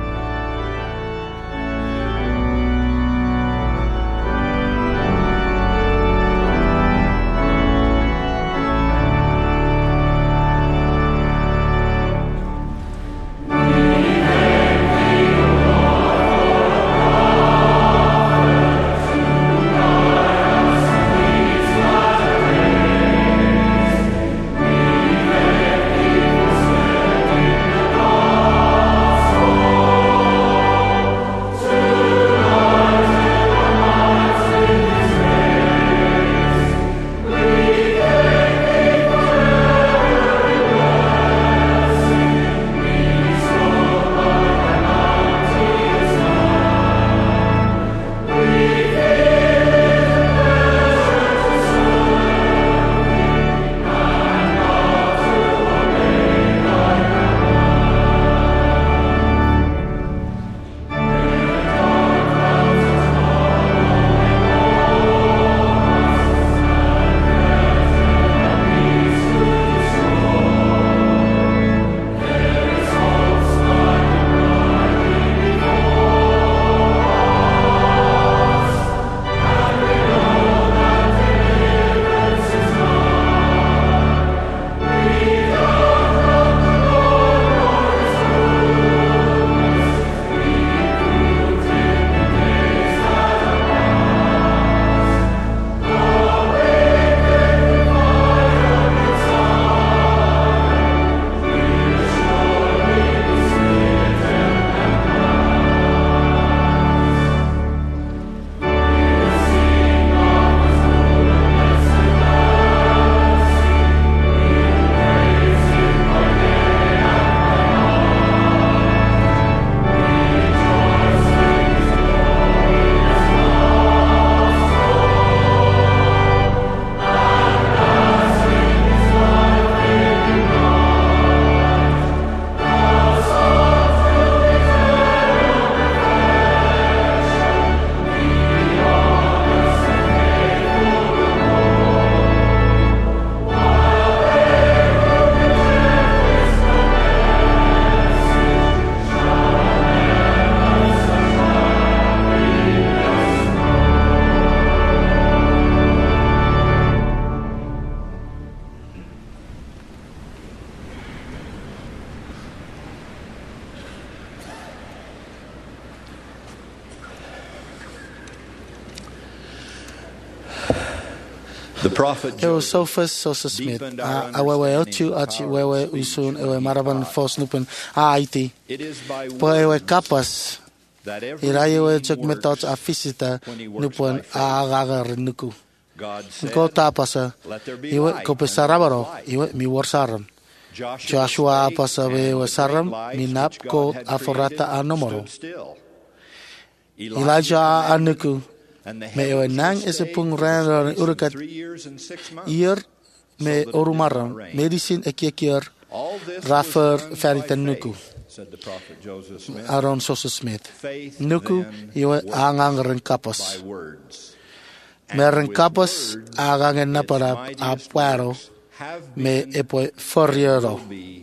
Oh Eu sofas sosa Smith. A wewe otiu achi wewe usun ewe maraban fos nupen a Haiti. Po ewe kapas. Ira ewe chak metot a fisita nupen a agagar nuku. Ko tapasa. Iwe ko pesarabaro. Iwe mi warsaram. Joshua pasa ewe saram minap ko aforata anomoro. Elijah anuku. Me ewe nang ese pung ran urukat ier me orumaran medicine ekier rafer feritan nuku. Aaron Sosa Smith. Nuku iwe angang renkapas. Me renkapas agangen na para apuero me epo foriero.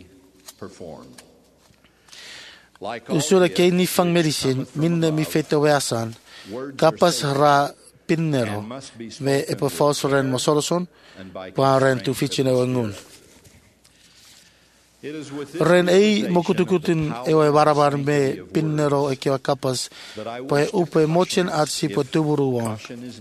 Usura ke ni fang medicine minne mi feto weasan. Kapas ra pinnero me epo fosforen mosoloson paren tu ficine wangun. Ren ei mokutukutin ewe barabar me pinnero ekiwa kapas poe upe mochen atsi po tuburu wan.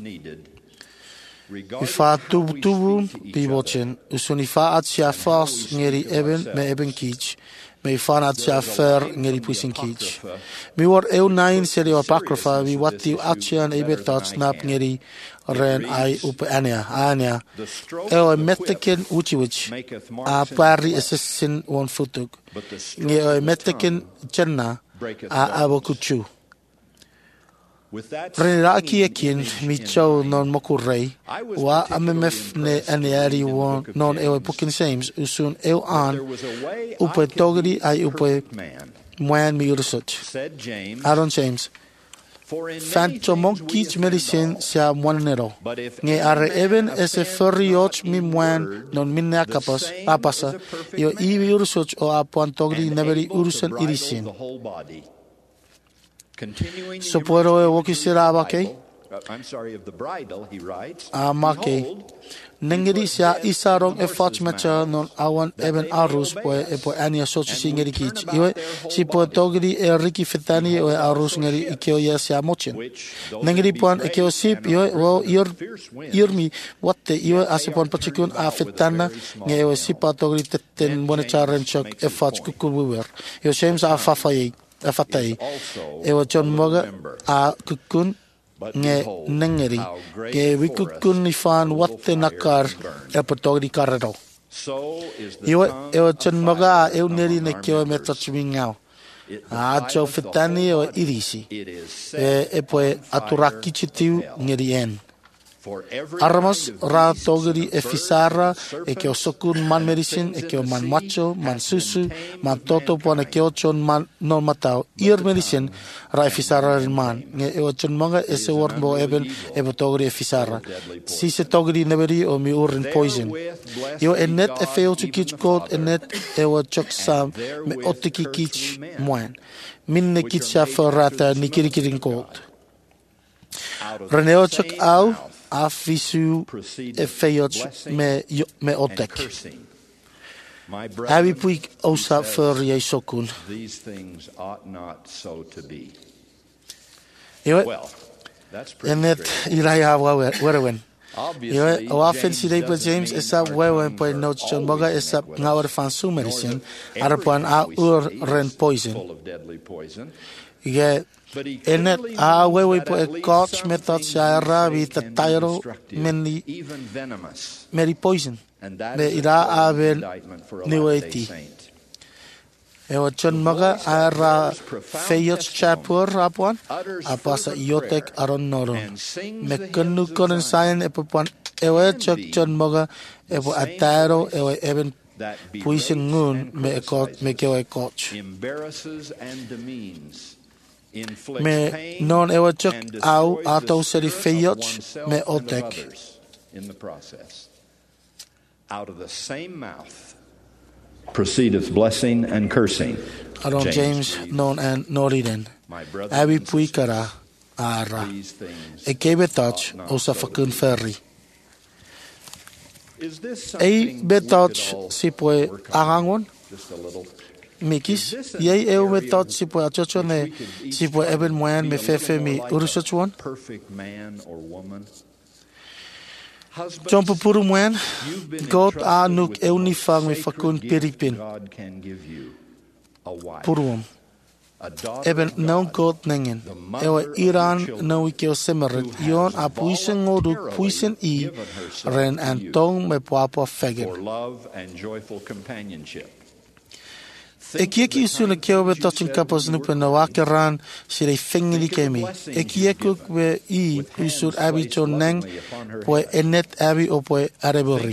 Ifa tubu pibochen usun ifa atsi a fos ngeri eben me eben kich. Me fan atsia fer ngeri puisin kich. Mi war eu nain serio apocrypha vi wati atsian ebetat snap ngeri ren ai up ania. Eu meteken uchiwich a pari assassin one futuk. Nge meteken chenna a abokuchu. Renaki ekin mi chow non mokurei wa amemef ne aniari won non ewe pukin sames usun eu an upe togri ai upe moan mi urusut. Aaron James Fantomon kich medicine sia moanero. Nge are even ese furrioch mi moan non minna kapas apasa io iwi urusut o apuan togri neveri urusan irisin. So puedo wokisira abake? Amake. Nengeri sia isarong efach mecha non awan eben arus poe epo ania sochi singeri kich. Iwe si po togri e riki fetani e arus ngeri ikeo ya sia mochen. Nengeri puan ikeo sip iwe wo irmi watte iwe asipon pachikun a fetana nge iwe sipa togri teten bonecharen chok efach kukubuwer. Iwe shames a fafayi. Afatai ewa John Moga a kukun nge nengeri ke wikukun ifan watte nakar epotogri karero ewa John Moga a neri ne keo metachmingao a jo fitani o irisi epoe aturaki chitiu ngeri en Armas ra togri e fisara e ke osokun man medicine e ke man macho man susu man toto pone ke ochon man no matao ir medicine ra e fisara man nge e ochon manga e se worbo eben e togri e fisara si se togri neveri o mi urin poison yo enet e feo to kich code enet e o chok sam me otiki kich moan minne kitcha forrata nikirikirin code Reneo chok au afisu e feioch me otek. Habi puik osa for ye sokun. Iwe, enet iraya werewen. Iwe, o afensi deipa James esa wewen poe no chonboga esa ngawar fansu medicine arapuan a ren poison. Ige, enet a wewe po e coach method shara vita tyro meri poison me ira aben niweti e ochon maga ara feyot chapur apuan apasa iotek aron noro me kanu konen sain e puan e we chon maga e po ataro e we even poison ngun me e coach me ke e coach me non ewa chok au ato seri feyoch me otek. In the process, out of the same mouth proceedeth blessing and cursing. Aaron James non and noriden. Abi puikara ara. E kebe touch osa fakun ferry. Ei betouch si pue arangon. Mikis, yei eu me tot si po achocho ne si po eben moyan me fefe mi urusochuan. John Pupuru Mwen, God anuk eunifang me fakun piripin. Puruum. Eben nou God nengen. Ewa Iran nou ikeo semerit. Yon a puisen ngoduk puisen I ren antong me puapua fegen. Ekieki usuna keo be touching kapos nupe na wakaran sire fingili kemi. Ekiekuk be I usur abi chon neng poe enet abi o poe arebori.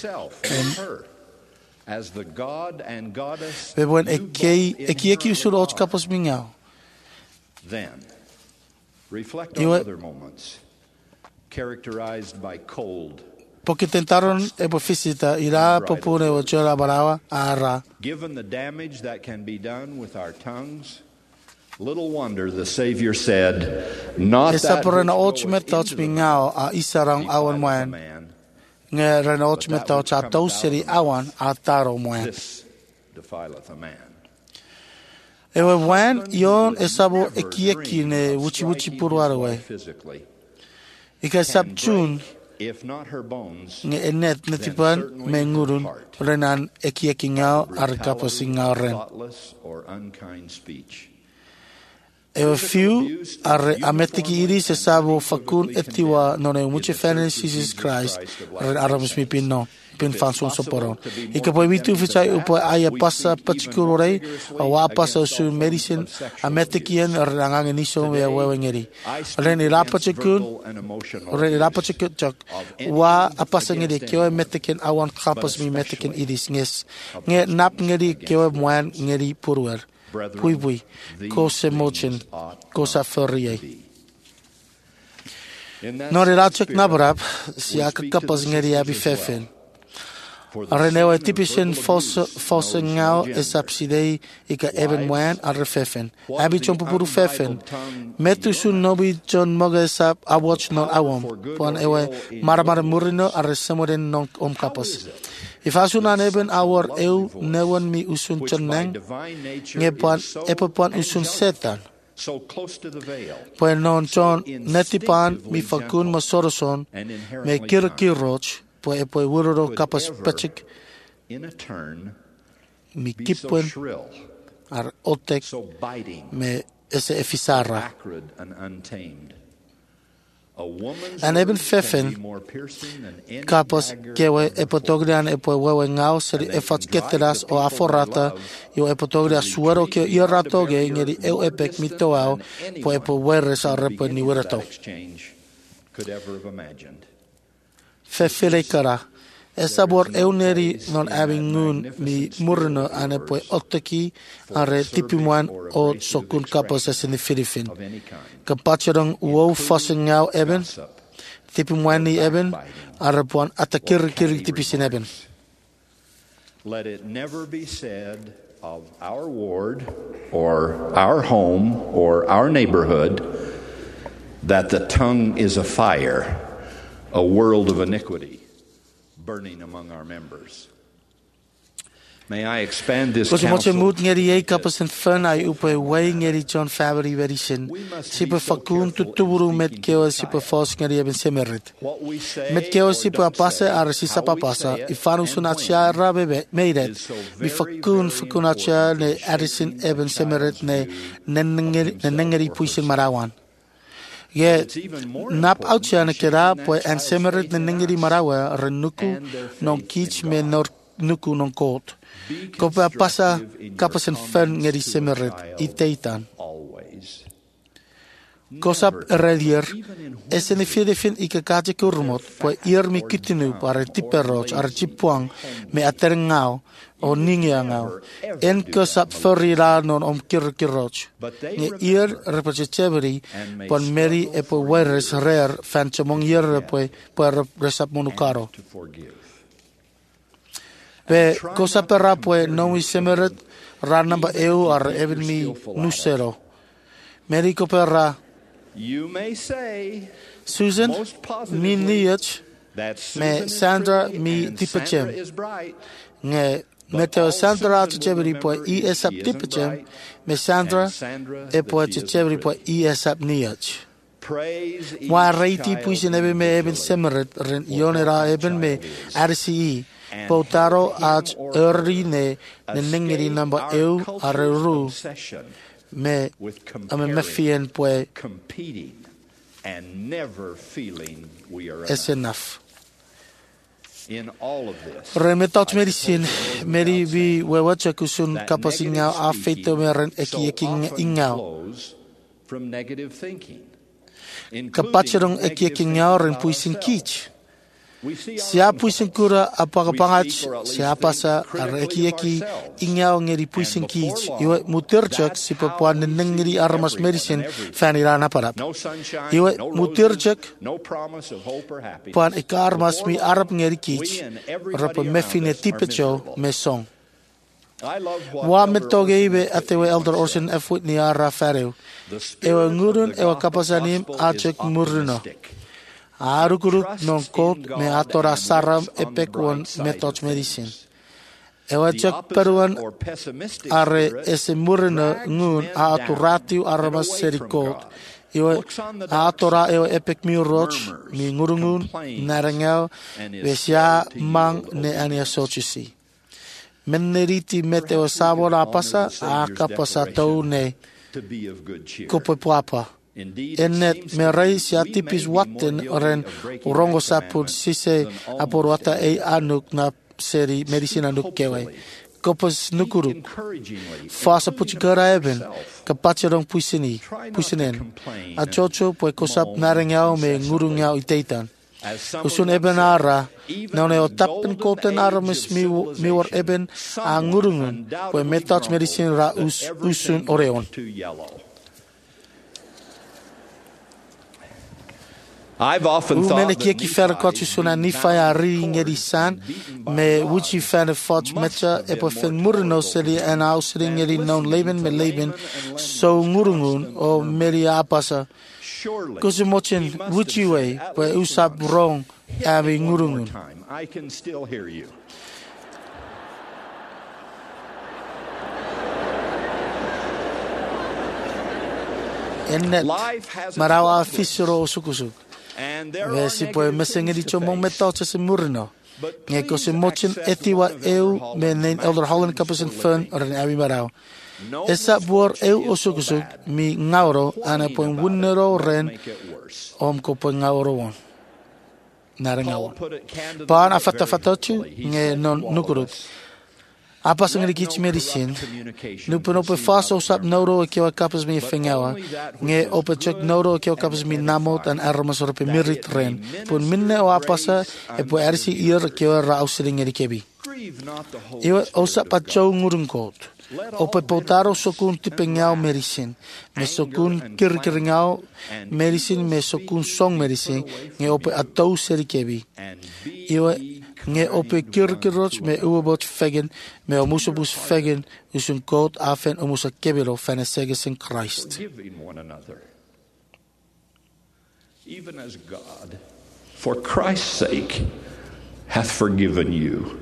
As the God and Goddess we when ekieki usur och kapos mingao. Then reflect on other moments characterized by cold. Porque tentaron visita irá popune o chora barawa ara. Given the damage that can be done with our tongues, little wonder the Savior said, "Not that which goeth into the mouth defileth a man, nge renoch meto cha to seri awan ataro moen." This defileth a man. Ewe wan yon esabo ekieki ne wuchi puruarwe. Ika sabchun If not her bones, nge enet netipan mengurun renan ekieki ngao arkapos ngao ren. thoughtless or unkind speech. Ewe few are ametiki iris esabo fakun etiwa none muche fenen Jesus Christ ren arabus mi pinno pin fansun soporon. Ika po bitu fichai upo aya pasa pachikurore awa pasa su medicine ametikien rangang iniso we wewengeri. Ren irapachikun ren irapachikut wa apasa ngeri kyo metikin awan kapas mi metikin iris nges nge nap ngeri kyo mwan ngeri puruer. Pui ko se mochen ko sa ferie. Nori rachek nabrab si akapas ngeri abi fefen. Arenewa typischen fosse ngao esapsidei ika eben wan arrefefen. Abi chon pupuru fefen. Metu sun nobi chon moga esap awatch non awom. Pon ewe maramara murino arresemoren non kapas. If asunan eben awar eu newan mi usun choneng ngepan epopan usun setan. Pues non chon netipan mi fakun masoroson me kirkiroch pues epo wurro kapas pechik mi kipwen ar otek me ese efisara. An eben fefen kapos kewe epotogrian epo wewe ngao seri efat keteras o aforata yo epotogria suero ke iratoge ngeri eu epek mitoao po epo weres a repo ni werato fefele kara esabor euneri non abingun mi murno ane po oteki are tipimuan o sokun kapos eseni filifin kapachorong uo fosengau eben tipimuan ni eben are puan atakir kiri tipisin eben. Let it never be said of our ward or our home or our neighborhood that the tongue is a fire, a world of iniquity burning among our members. May I expand this counsel? Moed ngeri e kapasen fun ai upe way ngeri John Fabry very sin. Sipe fakun tutuburu met keo sipe fos ngeri eben semerit. Met keo sipe apase arsisa papasa. Ifanu sunachia rabe meidet. Mi fakun achia ne arisin eben semerit ne nengeri puisin marawan. Ye nap outja ne kera po en semerit ne nengeri marawa renuku non kich me nor nuku non kot. Kopa pasa kapasen fen ngeri semerit iteitan. Kosap redier esen ifidefin ikakaje kurmot po irmi kitinu para tiperoch ar chipuang me aterngao o ningiangao en kosap ferira non kirkiroch ne ir reprochebri pon meri e po weres rare fan chamong ir po resap monukaro. Pe cosa perra pues no semeret ranamba eu ar even mi nusero. Medico perra. You may say, Susan, mi niach, me Sandra mi tipachem. Nge meteo Sandra chebri po I esap tipachem, me Sandra e po chebri po I esap niach. Wa reiti puisin ebe me eben semeret ren yonera eben me RCE potaro at early ne nengeri number eu areru me ame mefien pue es enough. Reme touch medicine meri vi wewacha kusun kapasinya a feito meren eki ingao. Kapachirong eki ingao ren puisin kich. Sia puisin kura apagapangach sia pasa eki ingao ngeri puisin kich. Iwe mutirchak si papuan nengeri armas medicine fanirana parap. Iwe mutirchak puan ikarmas mi arap ngeri kich rapa mefine tipecho mesong. Wa metoge ibe atewe Elder Orson F. Whitney ara fareu. Ewe ngurun ewe kapasanim achek muruna. Arukuruk non kot me atora saram epek won metoch medicine. Ewa chak peruan are ese murina ngun aturatiu aramas serikot. Ewa atora ewa epek mi roch mi ngurungun narangau vesya mang ne ania sochisi. Meneriti meteo sabor apasa akapasa tau ne kopepuapa. Enet merai si atipis waten oren urongo sapur sise aporwata anuk na seri medicina nuk kewe. Kopos nukuruk. Fasa puchikara eben. Kapachirong puisinen. Achocho pue kosap narengau me ngurungau iteitan. Usun eben ara. Naune o tapen koten ara mis miwar eben a ngurungun. Pue metach medicine ra usun oreon. I've often thought that Nephi suna nifaya ringeri san me wuchi fan fought mecha epo fen murno seri en ausringeri non leben me leben so ngurungun o meri apasa kusimochin wuchi way we usap wrong abi ngurungun. I can still hear you. Ennet marawa fisiro sukusuk. Vesi pue mesengeri chomong metoche se murno. Ngeko se mochin etiwa eu me nein Elder Holland kapasen fun ren abi marau. Esa buor eu osukusuk mi ngauro ana puen wunnero ren om ko puen ngauro won. Narangawan. Pan afatafatochu nge non nukuruk. Apa sangri kich medicine nupen ope fast osap nouro ekyo kapas mi fengawa nge ope check nouro ekyo kapas mi namot an armas ope mirit ren pun minne o apasa epo RC ear ekyo ra ausring eri kebi iwe osap pacho ngurungkot ope potaro sokun tipengao medicine me sokun kirkiringao medicine me sokun song medicine nge ope atou seri kebi iwe nge ope kirkiroch me uwebot fegen me omusabus fegen usun koot afen omusa kebiro fene seges in Christ. Even as God, for Christ's sake, hath forgiven you.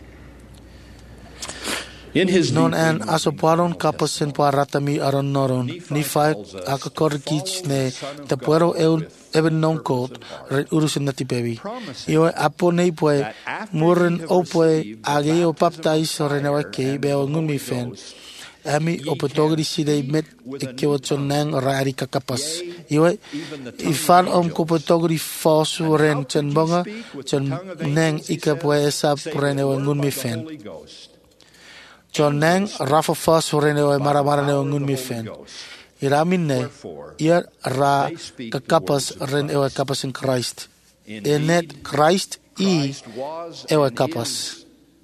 Non en asoparon kapasen paratami aron noron nifai akakorkich ne te puero even non kot re urusin nati bebi io apone pue muren opue age o baptize renewa ke be ngumi fen ami opotogri side met ekewotson nang rari kakapas io ifan kopotogri fos ren chen bonga chen nang ikapue sa renewa ngumi fen John Nang Rafa Fas Horeno Maramara Ngun Mifen. Iramin ne ir ra kakapas ren ewa kapas in Christ. Enet Christ ewa kapas.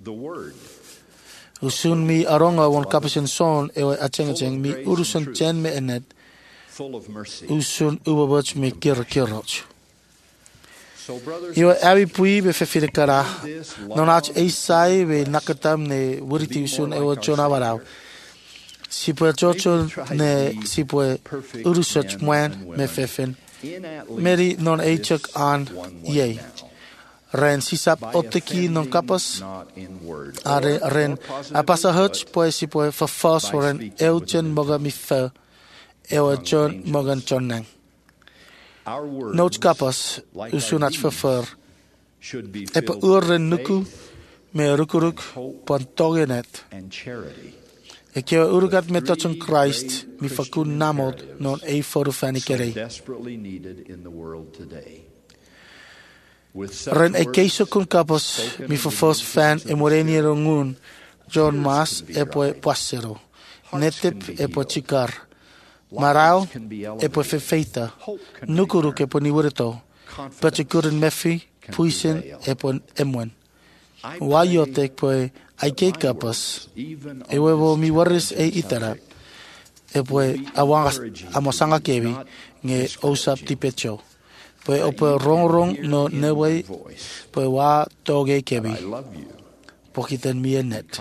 Usun mi aronga won kapas in son ewa acheng mi urusun chen me enet. Usun ubabach me kiroch. Iwa abi pui be fefire kara nonach eisai be nakatam ne wuriti usun ewa chona barau sipue chocho ne sipue urusach mwan me fefen meri non eichak an ye ren sisap oteki non kapas are ren apasa hutch pue sipue fafas ren euchen moga mi fe ewa chon mogan chonang Noodskappers usunat verver. Epa uren nuku me rukuruk pantogenet. Eke urugat metotson Christ mi fakun namod non e foru fanikere. Ren e keiso kun kapos mi vervos fan e moreni rongun John Mas e po passero. Netep e po chikar. Marao e po fefeita. Nukuru ke po niwurito. Pachikurin mefi puisen e po emwen. Wayotek po aike kapas. E wewo mi waris e itara. E po awangas amosanga kevi nge osap tipecho. Po opo rong no newe po wa toge kevi. Pokiten mi net.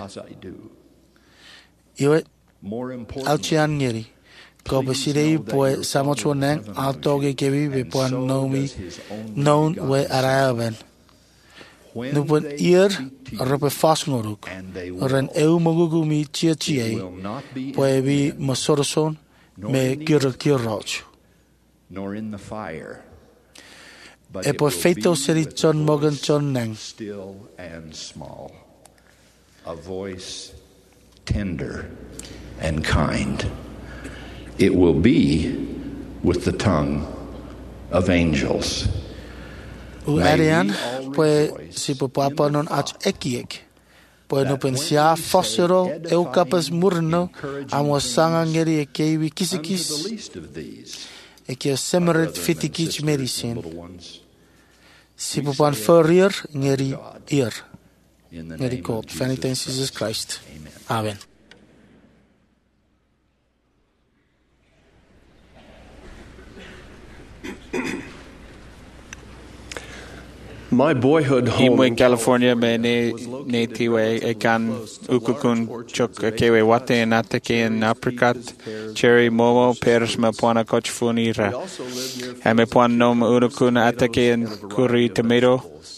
Iwe alchian ngeri. Ko besirei po samochuaneng altoge kevi be po nomi non we araven. Nupon eer rope fasngoruk. Ren eu mogugu mi chia po evi masoroson me kirroch. Nor in the fire. E po feito seri chon mogan chon neng. Still and small. A voice tender and kind. It will be with the tongue of angels. U arian, poe si papa non ach ekiek. Poe no pensia fossero eu capas murno amo sanga ngeri e keiwi kisikis. E kia semerit fitikich medicine. Si papan furrier ngeri ear. Ngeri God, vanity Jesus Christ. Amen. My boyhood home in California me ne tiwe e kan ukukun chok kewe wate en atake en apricot cherry momo pears me puana coch funira. Me puan nom urukun atake en curry tomato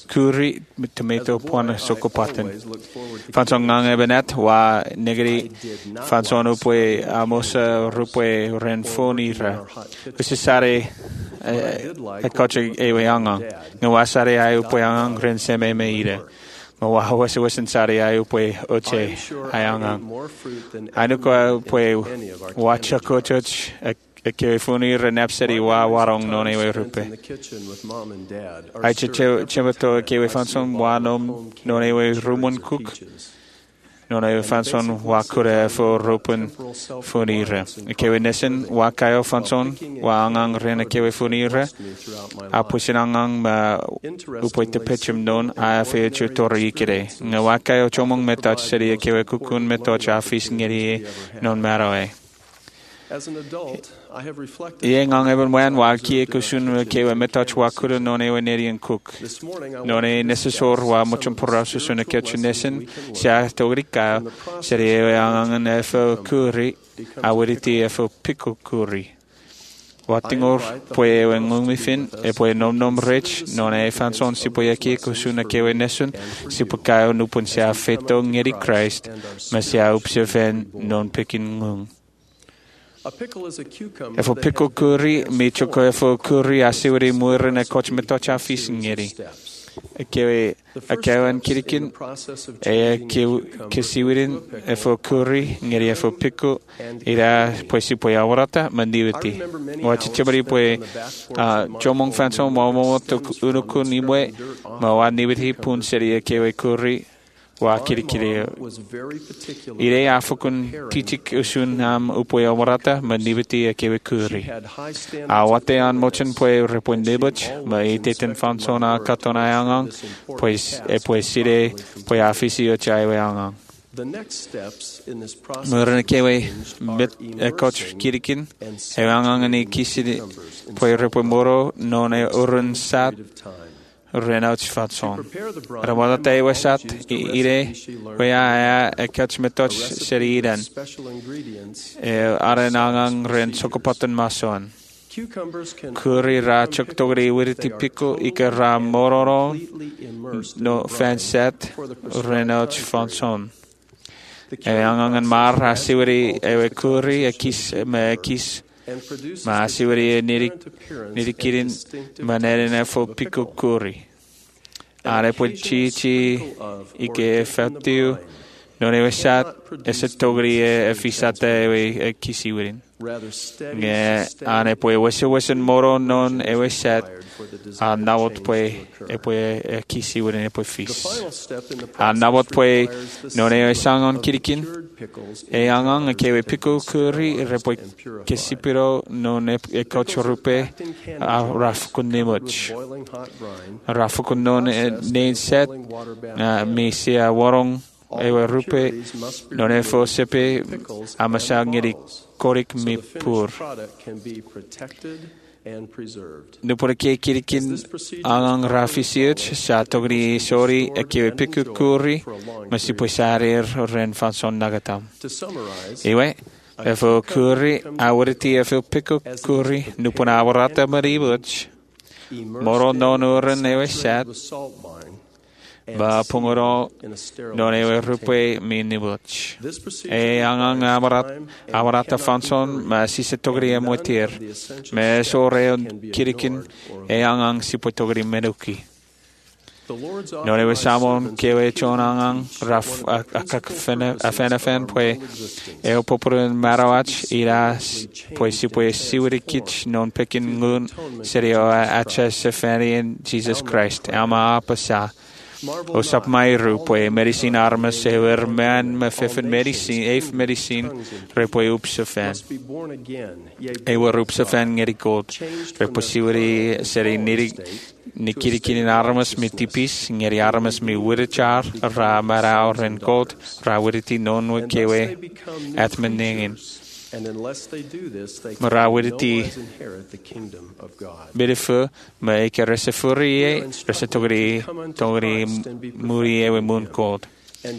puana sokopaten. Fansong ngang ebenet wa negri fansong upwe amosa rupwe ren funira. Usisare e coche ewe angang. Ngawasare ay upwe angang ren seme meire. Mawawase wasensare ay upwe oche ay angang. Anuko upwe wacha kochoch ke funir napseri wa warong non ewe rupe. Ay chevato ke we fanson wa nom non ewe rumun cook. Non ewe fanson wa kure for rupen funire. Ke we nesen wa kayo fanson wa angang rena ke we funire. A pusin angang ma upoy te pechim non a fe chutori kire. Nga wa kayo chomong metach seri ke we kukun metach a fis ngeri non maroe. As an adult, I have reflected. Yengang even when wa ki kusun ke we metach wa kuru non e nerian cook. Non e necessor wa muchum porasu sun ke chunesen sia togrika seri yang an fo curry awriti fo pickle curry. Watingor pue wengung fin e pue nom rich non e fanson si pue ki kusuna ke we nesun si pukao nupun sia feto ngeri Christ ma sia upseven non picking ngung. Efo pickle curry, mi choko efo curry asiwari muir na coach metocha fisingeri. Akawan kirikin kesiwirin efo curry ngeri efo pickle ira pues si poi awarata mandiviti. Wachi chebari poi chomong fanson mo to unukun imwe ma waniviti pun seri kewe curry. Wa kiri ire afukun titik usun nam upoya warata manibiti kewe kuri awate an mochen pue repondebach ma iteten fansona katona yangang pues sire pue afisio chaiwe yangang Murne kewe met coach kirikin yangang ni kisidi pue repomoro non e urun sat Renouch fatson. Ramada te wasat ire wea e catch metoch seridan. Arenangang ren sokopaten mason. Curry ra choktogri wiriti pico ike ra mororo no fanset renouch fatson. Angang mar ha siwiri ewe curry e kis Ma siwri nirikirin manere fo pico curi. Are poi ci ike fattiu non è vesat e se togri e fissate e kisiwrin. Ane poi wesen moro non e vesat a nawot poi e poi kisiwrin e poi fis. A nawot poi non è sangon kirikin e angang che pico curi e poi kesipiro non è cochorupe a rafkun nemuch. Rafkun non ne set mi sia warong ewe rupe non è fosepe amasangiri korik mi pur. Dopo che kirikin angang rafisiet sa togri sori e che piku kuri ma si può sarir ren fanson nagatam. Ewe efo kuri awriti efo piku kuri nupun awrata maribuch moro non uren ewe sat ba pungoro non ewe rupe minibuch e angang amarata fanson ma si se togri e motir me sore kirikin e angang si può togri menuki non ewe samon kewe chon angang raf akak fen poi e o popolo marawach ira poi si può siwri kich non pekin ngun serio acha seferi Jesus Christ ama pasa o sap mai poi medicine armas ever man me fefen medicine repoi upsefen e war upsefen ngeri god reposiwri seri nikirikin armas mi tipis ngeri armas mi wirichar ra marau ren god ra wiriti non kewe atmenningen Marawiti Bidifur, make a resefuri, resetogri, muri ewe moon called.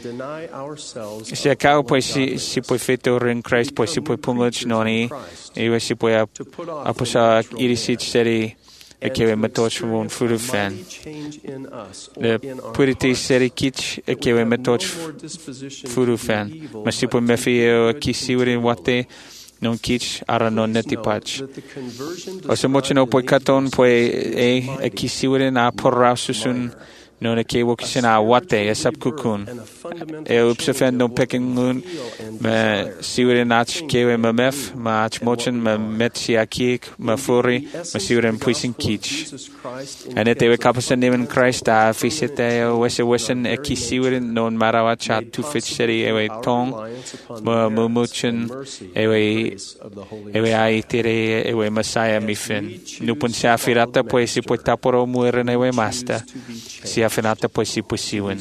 Se acabo poi si puoi fetto in Christ, poi si puoi pungach noni, e si puoi aposa irisic seri, e che metoch un furu fan. Le purity seri kitch, e che metoch furu fan. Ma si puoi mefio chi si in wate, non kitch ara non neti patch. O se mochino poi katon poi e chi si na porra susun non è che wokisina wate e sapkukun e upsefen non pekingun me siwre nach kewe me mef ma ach mochen me metsi akik me furi me siwre puisin kich and it ewe kapasen nemen Christ a fisete wesen e ki siwre non marawacha tu fitcheri ewe tong me muchen ewe ai tere ewe Messiah mifin nupun safirata poi si puoi taporo mueren ewe master si affinata poi si possiwen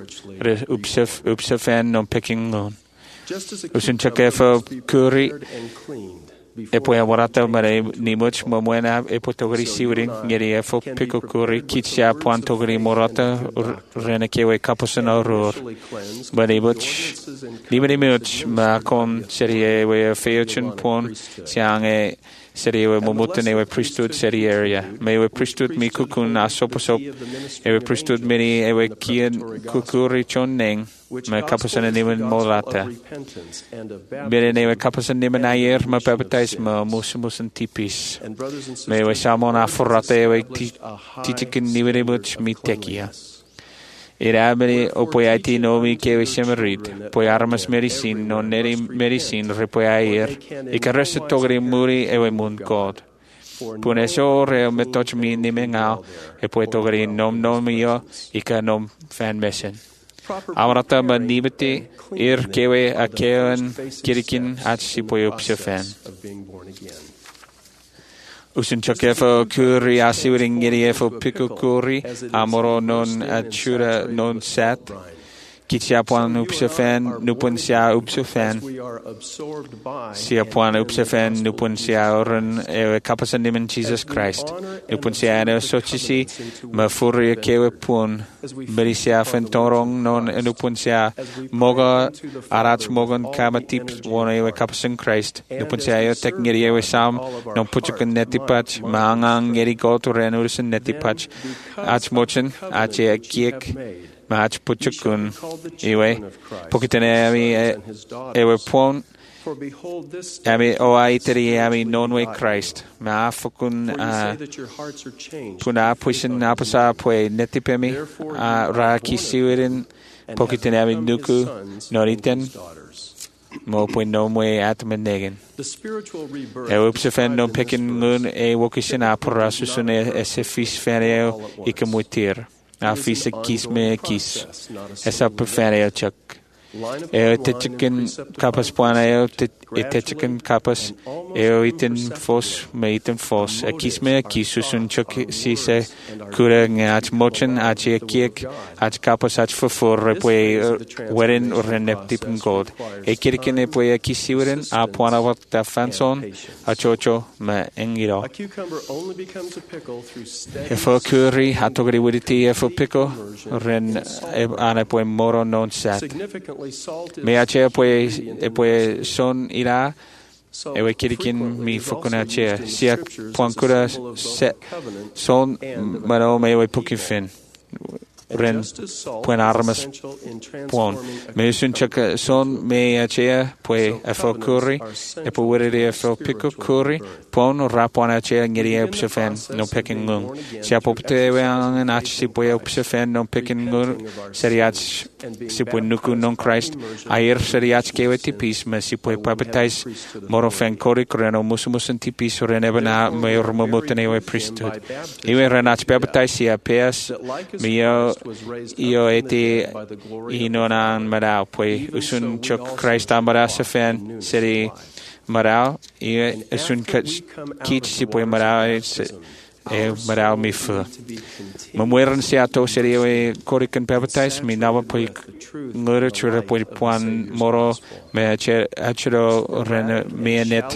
upsefen non picking on usun chakefo kuri e poi avorata mare nimuch momuena e potogri siwrin ngeri efo pico kuri kitsia puantogri morata renekewe kaposen auror banibuch nimenimuch ma con serie we feochen pon siange serie momuten ewe priesthood serie area me ewe priesthood mi kukun asoposop ewe priesthood mini ewe kien kukuri chonneng me kapasan nimen molata bere ewe kapasan nimen ayer ma baptisma musen tipis me ewe samon aforrata ewe titikin nimemuch mitekia Irabere o poi aiti nomi che we semerit, poi armas medicine non neri medicine repoi air, e caresse togri muri e we mun god. Puneso re metoch mi nimengao, e poi togri nom io, e ca nom fan mesen. Avrata manibeti, kewe a kewen, kirikin ach si poi upsefen. Usun chakefo kuri asiwring efo pico kuri amoro non achura non sat kitsia puan upsefen nupun sia upsefen sia puan upsefen nupun sia oren e kapasan nimen Jesus Christ nupun sia ane sochisi ma furi kewe pun beri sia fentorong non nupun sia moga arach mogon kama tips wona e kapasan Christ nupun sia yo tek ngeri e sam non puchukun netipach maangang ngeri goto renurusen netipach ach mochen ach e kiek Mach puchukun iwe pokitene ewe pon Ami o aiteri ami nonwe Christ. Ma fokun puna puisin apasa pue netipemi ra kisiwirin pokitin ami nuku noriten mo pue nomwe atmenegen. E upsefen non pekin ngun e wokisin apura susun e se fis faneo ikamutir. A fis e kis me kis. Esa faneo chak. E techikin kapas puana e techikin kapas e itin fos me itin fos e kis me kisusun chuk si se kura ngach mochen achi kiek ach kapas ach fufur pue werin reneptipin gold e kirkin e pue kisiweren a puana wat da fanson a chocho me engiro e fo curry hatogri widiti e fo pico ren ana pue moro non sat me ache pue son ira ewe kirikin mi fukuna che sia puankura se son mano me we pukifin ren puen armas puan me sun chaka son me ache pue afo curry e pu wiri afo pico curry puan rapon ache ngiri upsefen no picking ngung sia popte we an ach si pue upsefen no picking ngung seriach si pue nuku non Christ air seriach keweti peace me si pue papetais morofen kori kreno musumusen tipis renebana me romotene we priesthood iwe renach papetais sia ps mio io eti inonan marau pue usun chok Christ amara sefen seri marau ie usun kich si pue marau e marau mi fu mamueran si ato seri we korikan papetais mi nawa pue ngure chure pue puan moro me achiro ren me net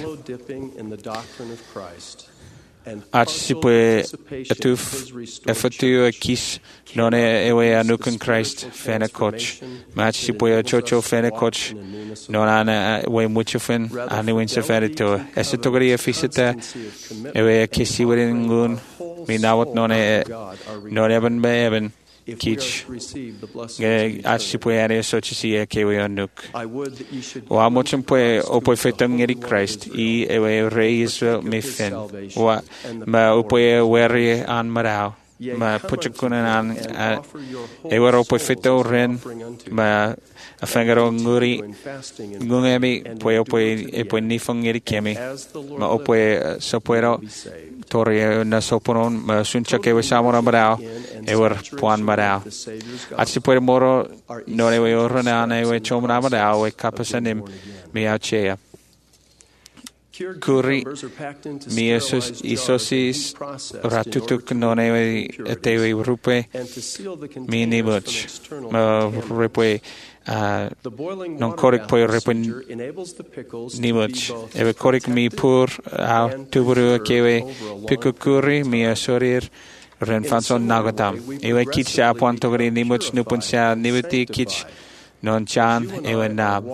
ach si pue atuf efatu kis none ewe anukan Christ fena coach match si pue chocho fena coach nonana we muchofen ani win seferito esitogri efisita ewe kisi werin ngun mi nawat none even be even kich ach si pue ane sochi si kewe anuk wa mochum pue opoi fetang ngeri Christ I ewe rei Israel me fen wa ma opoi weri an marau ma puchukunan an ewe opoi feto ren ma afengaro nguri ngungemi pue opoi nifong ngeri kemi ma opoi sopuero Tori na soponon ma suncha kewe samora marau ewer puan marau atsi pue moro no ewe orana na ewe chomra marau e kapasanim mi achea kuri mi isosis ratutuk non ewe etewe rupe mi nimuch ma rupe non korik poi repun nimuch ewe korik mi pur au tuburu kewe pikukuri mi asorir ren fanson nagatam ewe kich apuan togri nimuch nupun sia nimuti kich non chan ewe nab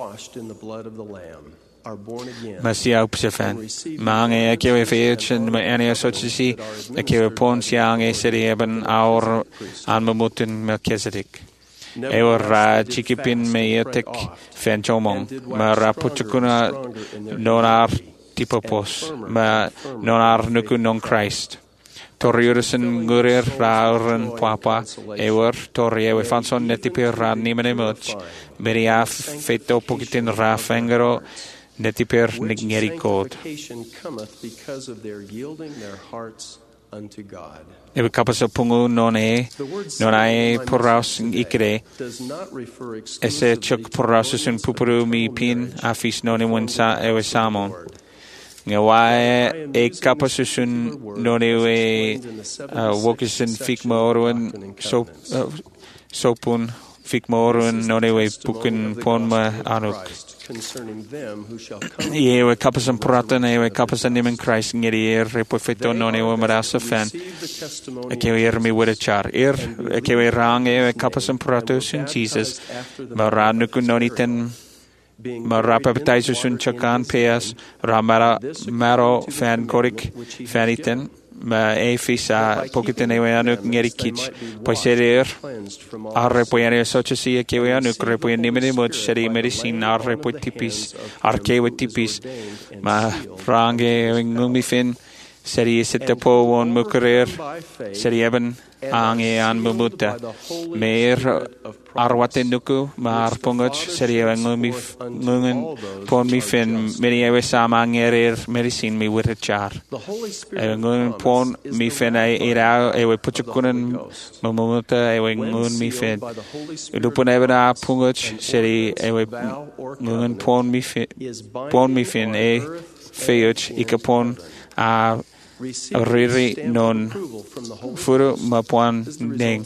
Masia upsefen mange kewe fechen ma ania sochisi kewe pon siange seri eben aur an mamuten Melchizedek ewe ra chikipin meyetek fen chomong ma ra puchukuna nonar tipopos ma nonar nuku non Christ Torriurusen gurir rauren papa ewer torriewe fanson netipir ra nimene much meriaf feto pokitin ra fengero netipir nigngeri god ewe kapasa pungu none poraus ikre ese chuk poraususun pupuru mi pin afis none wensa ewe samon ngawae e kapasusun none we wokisen fikma orwen sopun fikma orwen none we pukin ponma anuk Ewe kapasan pratan ewe kapasan nimen Christ ngeri repofeto none we marasa fan ekewe mi wedachar ekewe rang ewe kapasan pratosun Jesus maranukun noniten Mara baptizer sun chakan peas ramara maro fan korik faniten ma efis a pokitin ewe anuk ngeri kich poiserir arre poyane sochasi kewe anuk repo nimene moch seri medicine arre potipis arkewe tipis ma frange ngumi fin seri sette po won mukerer seri eben ange an mumuta mer arwatenuku ma arpongoch seri ngumi nungen pon mi fin meni ewe sama ngerer medicine mi witachar ngun pon mi fin era ewe puchukunen mumuta ewe ngun mi fin lupon eben a pongoch seri ewe ngun pon mi fin e feuch ikapon a riri non furu mapuan neng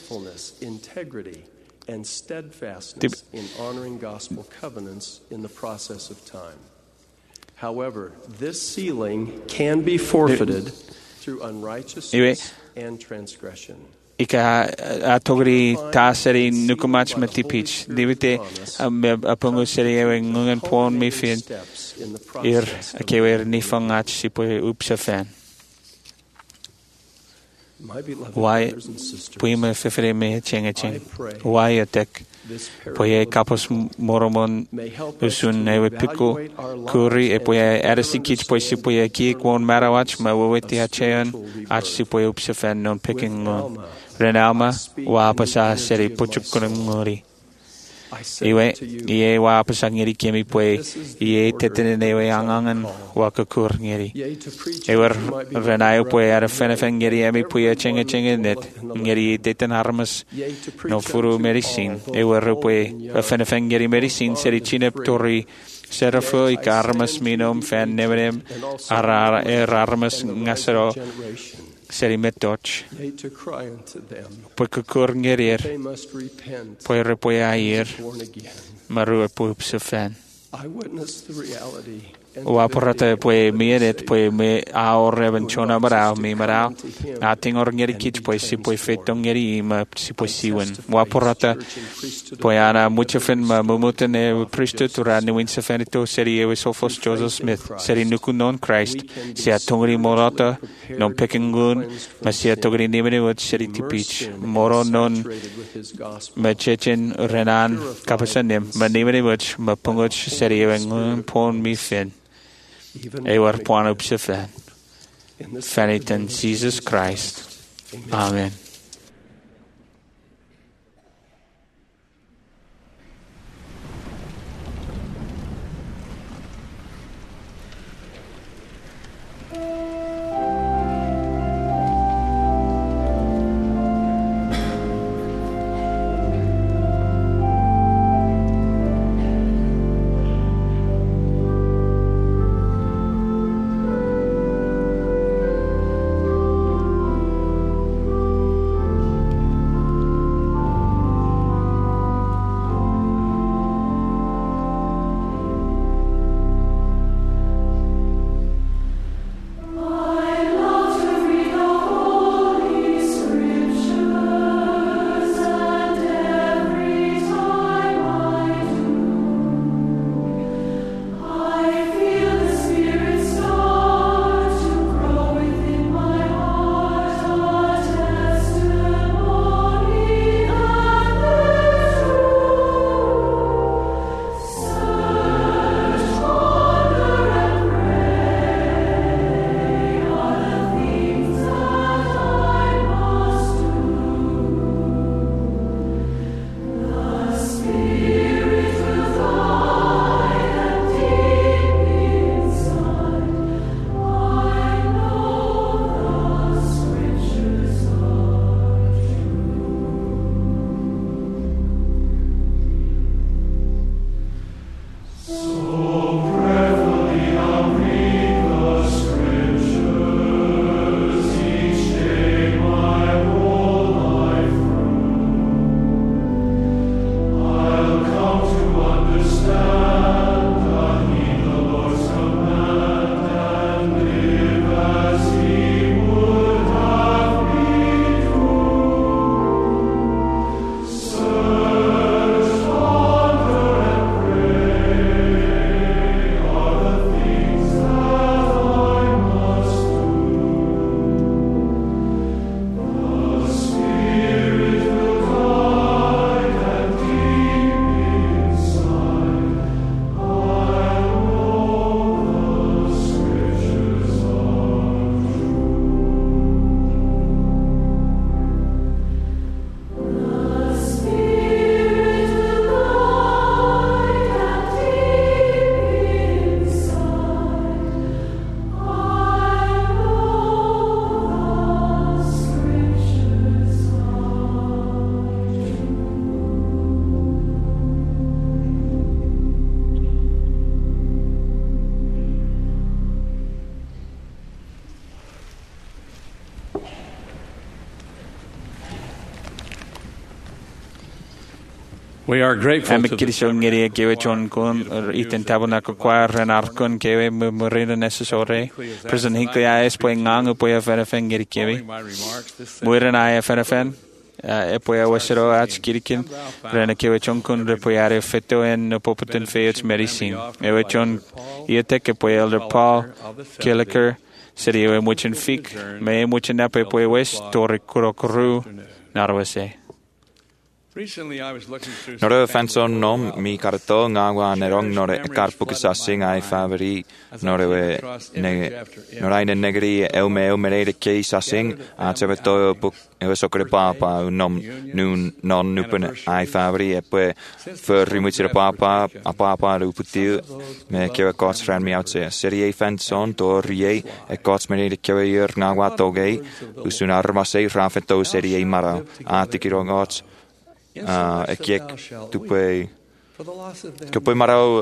and steadfastness in honoring gospel covenants in the process of time. However, this sealing can be forfeited through unrighteousness and transgression. Ika atogri ta seri nukumach matipich divite apungu seri ewe ngungan pon mi fin kewer nifangach sipoe upsafan. Why puima fefere me chenge why attack poye kapos moromon usun ewe pico kuri e poye arasikich poye sipoye ki kwon marawach ma weweti achean ach sipoye upsafan non picking renalma wa pasa seri pochukun ngori iwe ie wa pasa ngiri kemi poye ie tetene ewe angangan wa kakur ngiri ewer renayo poye ara fenefeng ngiri emi poye chenge net ngiri teten armas no furu medicine ewer poye fenefeng ngiri medicine seri chinep tori serafo ikarmas minom fan neverem ara armas ngasero seri metoch poe kukur ngerir poe repoe air maru pup sefan waporata poe mieret poe me aor benchona barao mi marao ating or ngeri kich poe si poe fetong ngeri ma si poe siwen waporata poe ana muchefen ma mumuten e priesthood ura ni win sefanito seri e Sophos Joseph Smith seri nuku non Christ si atongri morata non pekengun ma si atongri nimene wat seri tipich moro non ma chechen renan kapasanem ma nimene wat ma pongoch seri e ngun pon mi fin Ewer puan op sefan. Fanitan Jesus Christ. Amen. We are grateful Am to ik zo ngeri kewe chon kon iten tabernacle choir en arkon kewe morena necessore. President Hinkle ya es po ngang po ya ferafen ngeri kewe. Muira na ya ferafen. E po ya wasero ach kirikin. Rena kewe chon kon re po ya refeto en poputen feots medicine. Ewe chon iete ke po Elder Paul Killiker. Seri ewe muchen fik. Me muchen nape po ya wes tori kurokuru. Narwase. Nore fanson nom mi karto ngwa nerong nore karpukisa sing ai favori nore we nore ne negri eu merede ke sing a cebeto buk e sokre papa nom nun non nupen ai favori e poi for rimutsere papa a papa luputiu me ke kots ran mi outse serie fanson to rie e kots merede ke yer ngwa toge usunar masei rafeto serie mara a tikirongots ek tu puoi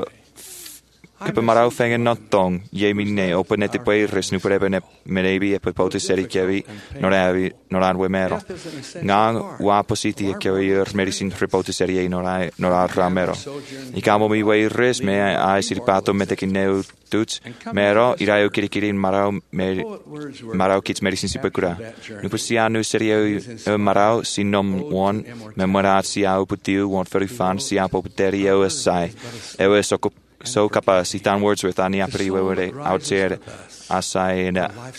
marau fengen notong ye minne open net puoi resnu prebe merebi e poi pote seri kevi noran we mero nga wa positi e kevi medicine repote seri noran ramero I camo mi we res me ai siripato metekineu tuts mero iraio kirikirin marau kits medicine si pekura nu possiano serio marau sinom one memorat si au putiu one for fan si apo terio asai ewe so capacity Wordsworth ani apri we outside asai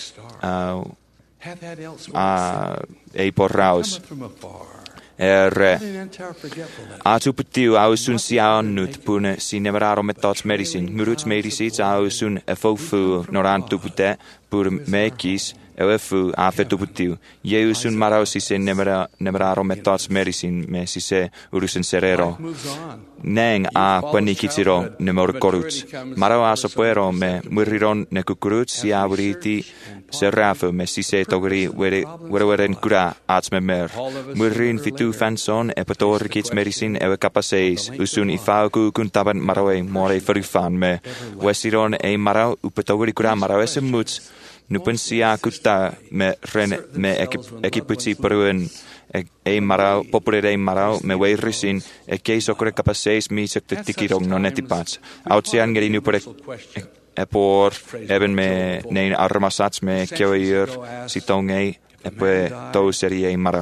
e porraus Atu putiu au sun si annut pune si nemeraro metats medicine muruts medicits au sun efofu norantu pute pur mekis efu afetu putiu eu sun marau si se nemeraro metats medicine me si se urusen serero neng a panikitiro nemor koruts marau asopuero me muriron ne kukuruts si auriti serrafu me si se togri weren kura ats me mer murin fitu fanson e patorikits medicine e capaceis usun ifauku kun taban marawe more ferufan me wesiron e marau upatogri kura marau esemuts nupen sia kutta me ren me ekiputi peruen e marau populare marau me weirisin e keiso kore capaceis mi sekte tikirong non etipats outsian geri nu per e por even me nein armasats me keuier sitonge e poi to serie marau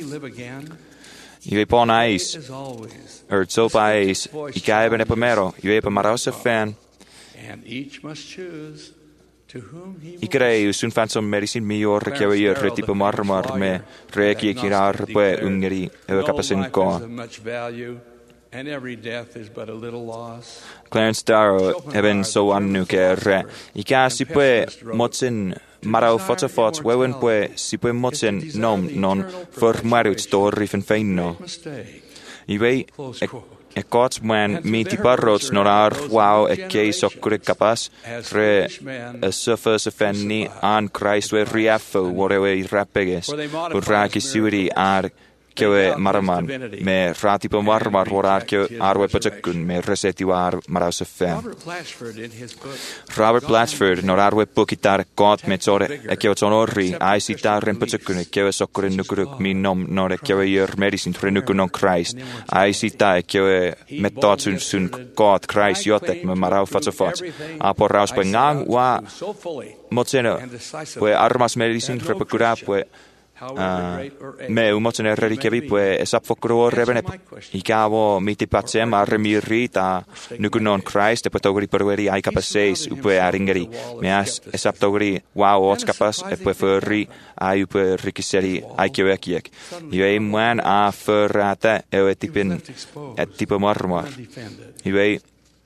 Iwe pon ais so pais I kaiben e pomero iwe pa marau se fan and each must choose I crei sun fanson medicine miglior che io tipo marmar me reki kirar poi ungeri e capasen ko and every death is but a little loss Clarence Darrow even so annu che re I casi poi motsin marau fotofots wewen poi si poi motsin non for marut story fin feino Iwe e kots man miti parrots norar wow e kei sokkure kapas re suffers fenni an Christ we riaffo whatever rappeges urraki siuri ar kewe maraman me ratipo marmar vorar ke arwe pajakun me reseti war maraus fen Robert Blatchford norarwe bokitar god me tore e kewe tonori ai sitar ren pajakun kewe sokkure nukuruk mi nom nore kewe yer medicine renukun on Christ ai sita kewe metotsun sun god Christ yotek me marau fatsofats apor raus pengang wa motsena we armas medicine repakura we me umotene rerikevi pue esapfokro rebene I cavo miti patsem arremiri ta nukunon Christ e patogri perweri ai capaceis upue aringeri me as esaptogri wow ots capas e pue ferri ai upue rikiseri ai kewekiek iwe man a ferrata e tipin et tipo marmar iwe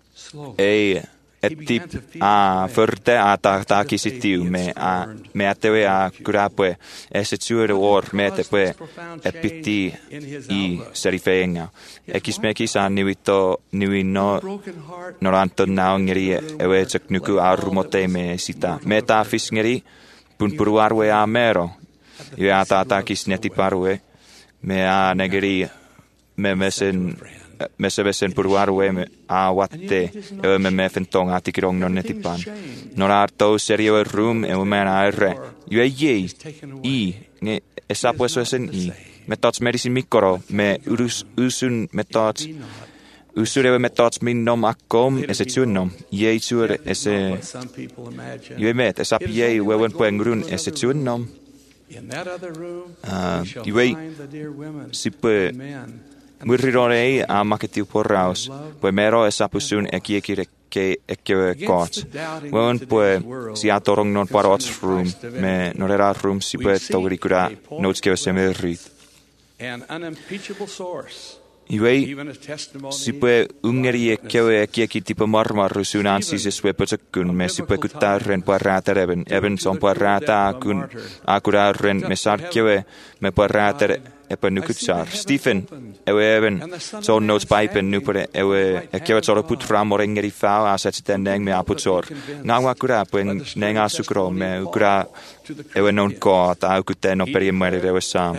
et tip a forte a ta kisitiu me ateve a kurapue esetsuere or mete pue epiti I serifenga ekismekis a niwino noranto naungeri ewe nuku arumote me sita meta fisngeri pun puruarwe a mero iwe ata kisneti parwe me a negeri me mesebesen puruarwe me a watte e me fentong atikirong non netipan non arto serio room e men arre ye I ne esapo eso esen I Metods medisin mikoro, me usun metods usurewe metods minnom akkom ese tsunnom, jeitsur ese juemet esap jei wewen poengrun ese tsunnom. Juei sipe murrirorei a maketiu porraus, poi mero esapusun ekiekire ke ekkewe kots. Wewen poe siatorong non parots room, me norera room sipe togirikura notskewe semerrit. An unimpeachable source. Iwei sipe ungeri ekkewe kieki tipo marmaru sunan sises wepotsakun me sipe kutarren parrata eben son parrata akura ren me sarkewe me parrata epa nukutsar Stephen ewe even so notes pipen nupere ewe ekkewe sort put ram orengeri fau asets tendeng me aputsor ngawa kura pen nenga sukro me ukura ewe non ko ta ukuten operi meri ewe sam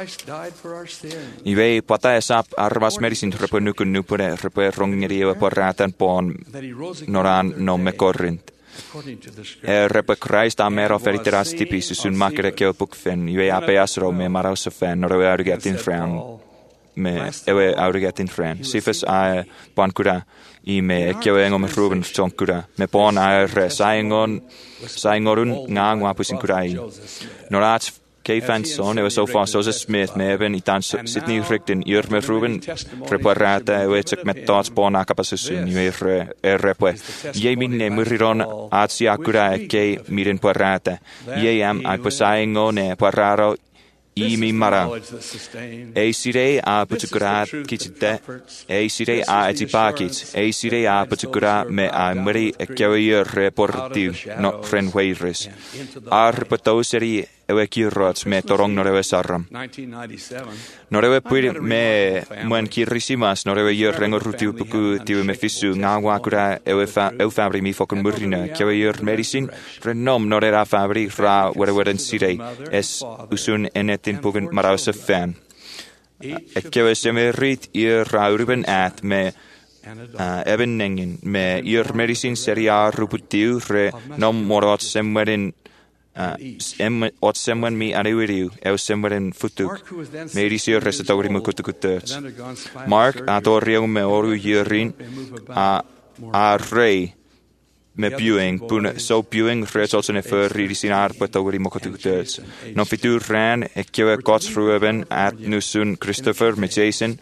iwe pata esap arvas medisin repo nukun nupere repo rongeri ewe parratan pon noran no me korrint repo Christ amero feriteras tipis sun makere keo bukfen iwe apeasro me marausfen norewe aurigatin fran me ewe aurigatin fran sifes a pankura i me keo engom ruben chonkura me pon a saingorun ngangwa pusin kurai norat K-Fanson, ewe so far Sosa Smith, me even itan Sydney Rigdon, me Ruben, reparata, ewe tek met tots bon akapasusun, ewe repwe. Ie minne muriron atsi akura ke miren parata. Ie am akpasaingo ne pararo I mi mara. Eisire a putukura kitite, eisire a etipakit, eisire a putukura me a muri ekewir reportiu, no frenweiris. Ar patoseri ewe kirrots me torong norewe sarram. Norewe puir me muen kirrisimas norewe rengor rutiu puku tiu me fisu ngawa kura ewe fabri mi fokun murrina, kewe medisin renom norera fabri ra wereweren sire es usun enetin pugun marausa fan. Kewe semerit rauruben at me even nengen me medisin seria ruputiu re nom morot semwerin ot semwen mi anewiriu semwen futuk medisio resetauri mukutukutets Mark atorium me oru yerin a rei me buing so buing results in a fur risin arpatauri mukutukutets no fitur ran ekkewe gotsruben at nusun Christopher me Jason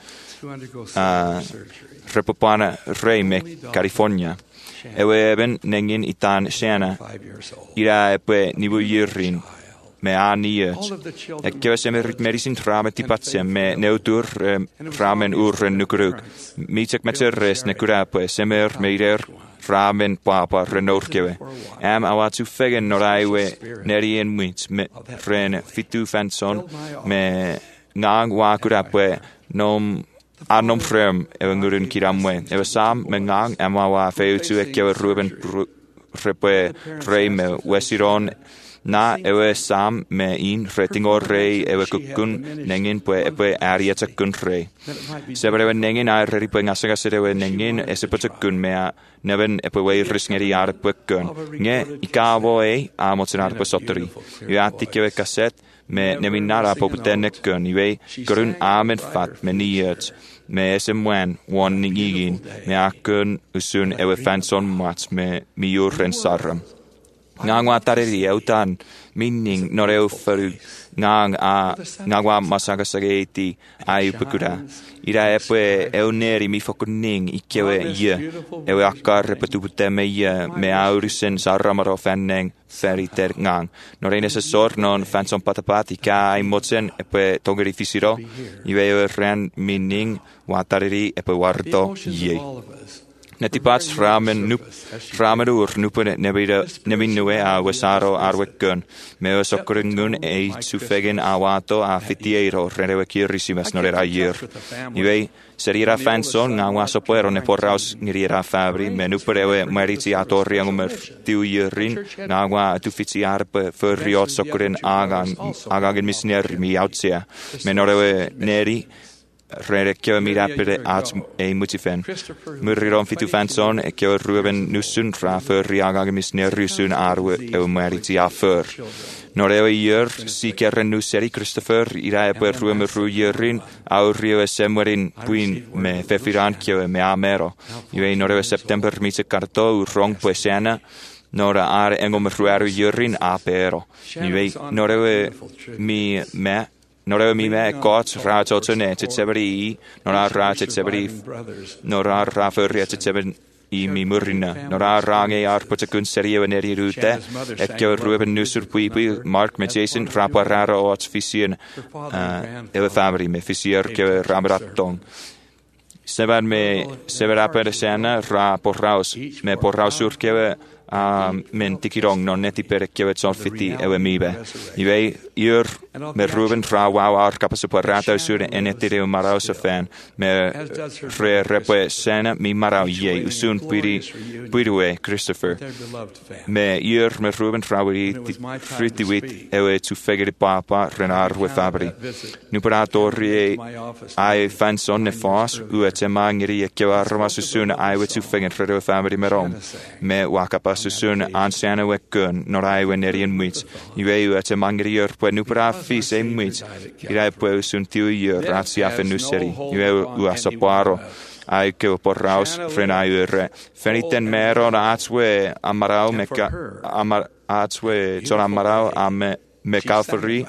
repopana rei me California ewe eben nengin itan shana ira epe nivu yirin me aniet ekkewe semerit medisin trame tipatsem me neutur ramen urren nukruk mitek metseres nekurape semer meider ramen papa renorkewe awatu fegen noraiwe nerien muits me ren fitu fanson me ngang wakurape nom Anom frem ewe ngurun kiramwe ewe sam mengang amawa feutu ekkewe ruben repe rei me wesiron na ewe sam me in retingor rei ewe kukun nengin pue epe arieta kun rei seberewe nengin a reripe ngasagasere nengin esepotekun mea neven epe wei risngeri arpekun nge ikavo a motsenar pesoteri yaatikewe kaset me neminara poputennekun iwe grun amen fat me niet me esemwen won ningigin me akun usun ewe fanson mats me miurren sarram ngangwa tareri eutan minning noreu feru ngangwa masagasageti ayupukura ira epe euneri mi fokunning ikewe ye ewe akkar repetupute me aurisen sarramaro fenneng feriter ngang norene se sornon fanson patapati kai motsen epe togeri fisiro iwe ren minning watareri epe warto ye Netipats ramen nupene nebinue a wesaro arwekun me sokorungun sufegen awato a fitiero renewe kirisimas norera yer iwe serira fanson ngawa sopuero ne porraus ngirira fabri menuperewe meriti atoriangumer tiu yerin ngawa tuficiar pe ferriot sokoren agan misner mi outsia menorewe neri Rerekkewe mirapere at mutifen. Murriron fitu fanson ekkewe ruben nussun fra förri agagemis nerrysun arwe meriti a för. Nor ewe si gerren nu seri Christopher ira e per ruem ruierin au rio e semwerin buin me fefirankio me amero. Iwe nor ewe September mise carto rong poesena nora are engom rueru jurin apero. Iwe nor ewe mi me God's raad otone te seberi nor raad te seberi nor raad te seberi I mi murina nor range put a kun serio neri rute et go ruben nusur pui Mark me Jason raparara o fisien ewe family me fisier ke ramratong sever aper sena ra porraus me porrausur ke men tikirong non neti per kevet solfiti ewe mibe iwe me ruben fra wow ar kapasuparata sur enetire maraus fan me repe sena mi marau ye usun piriwe Christopher me me ruben fra friti wit ewe tu figure papa renar we fabri nu paratori ai fanson ne fas u etemangri ke arma susuna ai we tu figure rewe family merom me wakapa susun anciana we kun nor ai we nerian muits iwe at a mangrier po nu pra fi se muits ira po sun tiu razia fenu seri iwe u asaparo ai ke porraus frenai re feniten mero atswe amarau meka atswe ton amarau me calvary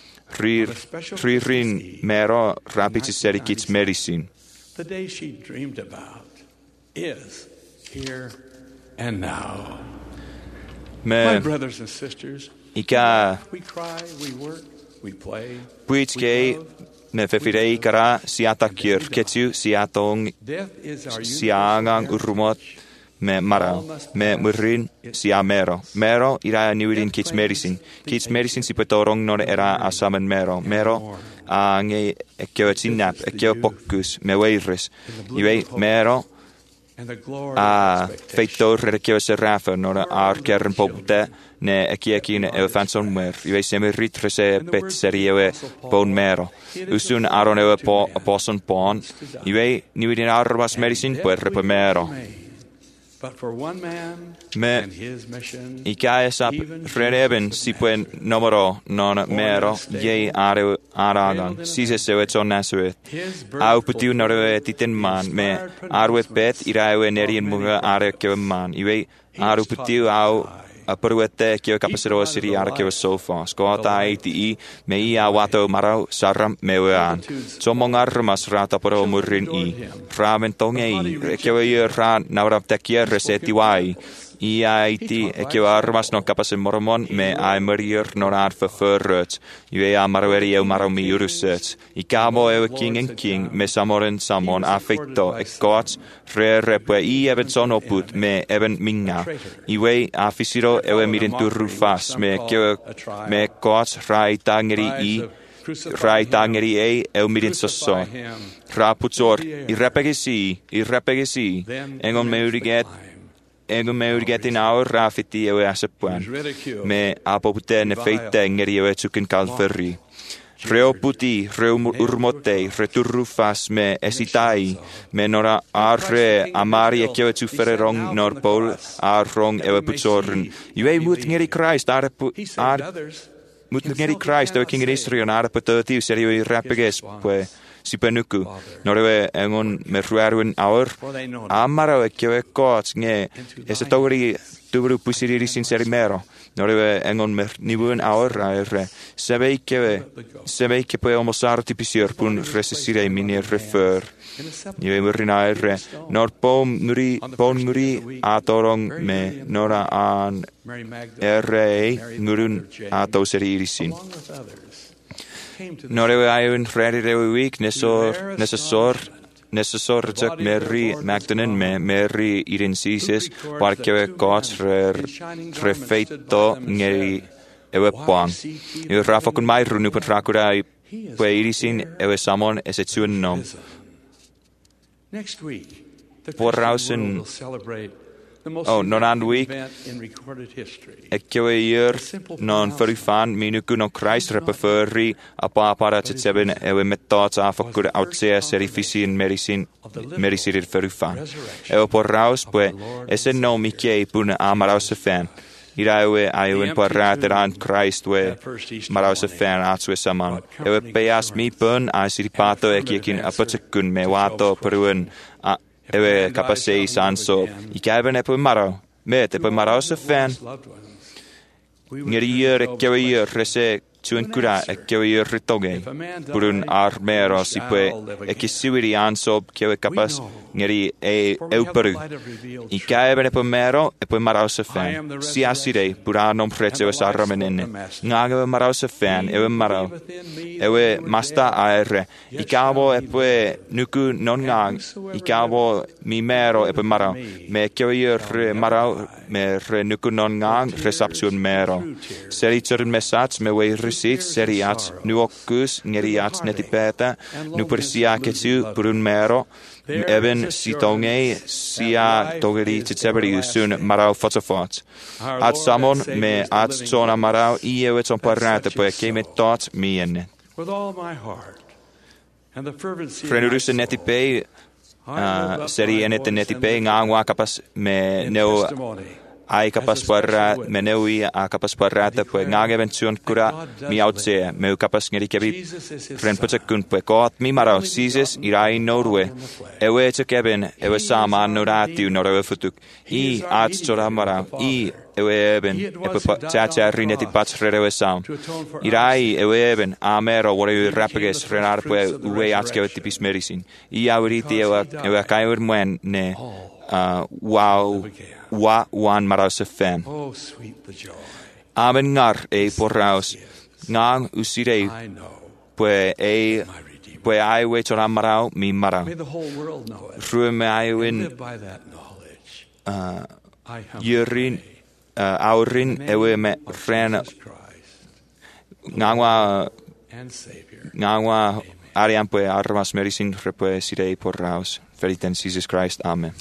rin mero rapid seri kits medicine. The day she dreamed about is here and now. My brothers and sisters, we cry, we work, we play, we love. Me fefirei kara siatakir ketu siatong siangang urumot me marau me murin siamero mero ira niwin kits medicine si petorong non era asamen mero ange ekiotinap ekiopocus me weires iwe mero feitor rekio serafa nora arkern popte ne ekiekin elfanson mer iwe semeritrese pet seriewe bon mero usun aronewe poson pon iwe niwin arvas medicine per repomero but for one man and his mission ikaesap freben si puen numero non mero ye aragan sise seweton nasue au putiu nore titen man me arwet bet irawe nerien muga are keman iwe aru putiu au aperwete ke kapasero siri are ke so fast skota iti me ia wato marau saram mewan somongar masrata pro murin ramen tonge ke we ra naurap tekier reseti wai IT ke armas no kapas mormon me ai merier no ar verfurret ie amarweri eu maromi urusets ikamo eu king me samoren samon affecto God repe even oput me even minga iwe afisiro eu miren turufas me God raitangeri eu miren sosso raputor irrepegesi engon meurigetin aur rafiti ewe asepuan me apopute ne feite ngeri ewe tukin calveri reo puti reo urmote returrufas me esitai me nora arre amari ekewe tu fererong nor pol arrong ewe putsorn iwe mut ngeri Christ mut ngeri Christ ewe king Israel ar putotiu serio irrapeges pue si penuku norwe engon meruarun aur amaro ekewe kots nge esetori tubru pusiri sincerimero norwe engon mer nibun aur aure sebe ke po omosar tipisir pun resisire mini refer niwe merinaire nor pom nguri atorong me nora an ngurun ato seririsin Norewe aiun rewe week nesesor tuk Mary Magdalene me Mary irensises parkewe God's refeito ngeri ewe pang. Ewe rafa kun mai runu pen rakurai pwe irisin ewe samon esetsuun nom. Next week, the Porrausen will celebrate the most non week event in recorded history. Ekkewe non verifan minuku no Christ repeferi apapara tseben ewe metata afakur outse serifisin merisirir verifan. Ewe porraus pwe esen no mikei pun amaraus fan. Ira ewe a ewen parrat an Christ we marau sa fen atswe saman. Ewe peas mi pun a siripato ekin apatakun me wato peruen ewe kapasei sanso. Ikaben epo marau. Met epo marau sa fen. Ngerier ekkewier rese tuan kura ekkewier ritoge. Purun armero sipue ekisiwiri ansob kewe kapas ngeri euperu. Ikaeben epo mero epo marau sa fen. Si asire puranom prete ewe sarramenene. Ngagewe marau sa fen ewe marau. Ewe masta aere. Ikabo epo nuku non ngang. Ikabo mi mero epo marau. Me ekkewier marau me re nuku non ngang resapsun mero. Seri turun mesats me wei receipt seriat nuokus ngeriat netipeta nu persia ketu purun mero even sitonge sia togeri titseberi sun marau fotofot at samon me at zona marau iewe ton parrate po keme tot mien with all my heart and the fervency frenurus netipe seri enet netipe ngangwa kapas me neo ai kapas parra meneui a kapas parrata po ngageven tsun kura mi outse me kapas ngeri kebi ren putakun po kot mi maro Jesus irai norwe ewe tekeben ewe sama norati norwe futuk I at tora mara I ewe ben epe chacha rineti patsrewe sound irai ewe ben amero wore rapages renar po uwe atske tipis medicine I auriti ewe kaiur mwen ne wow wa wan maras fen. Oh, sweet the joy. Amen ngar porraus ngang usire pue ai we tora marau mi marau. May the whole world know it. Rue me ai win Live by that knowledge. yurin aurin ewe me ren ngangwa arian pue armas medicine repue sire porraus. Feliten Jesus Christ. Amen.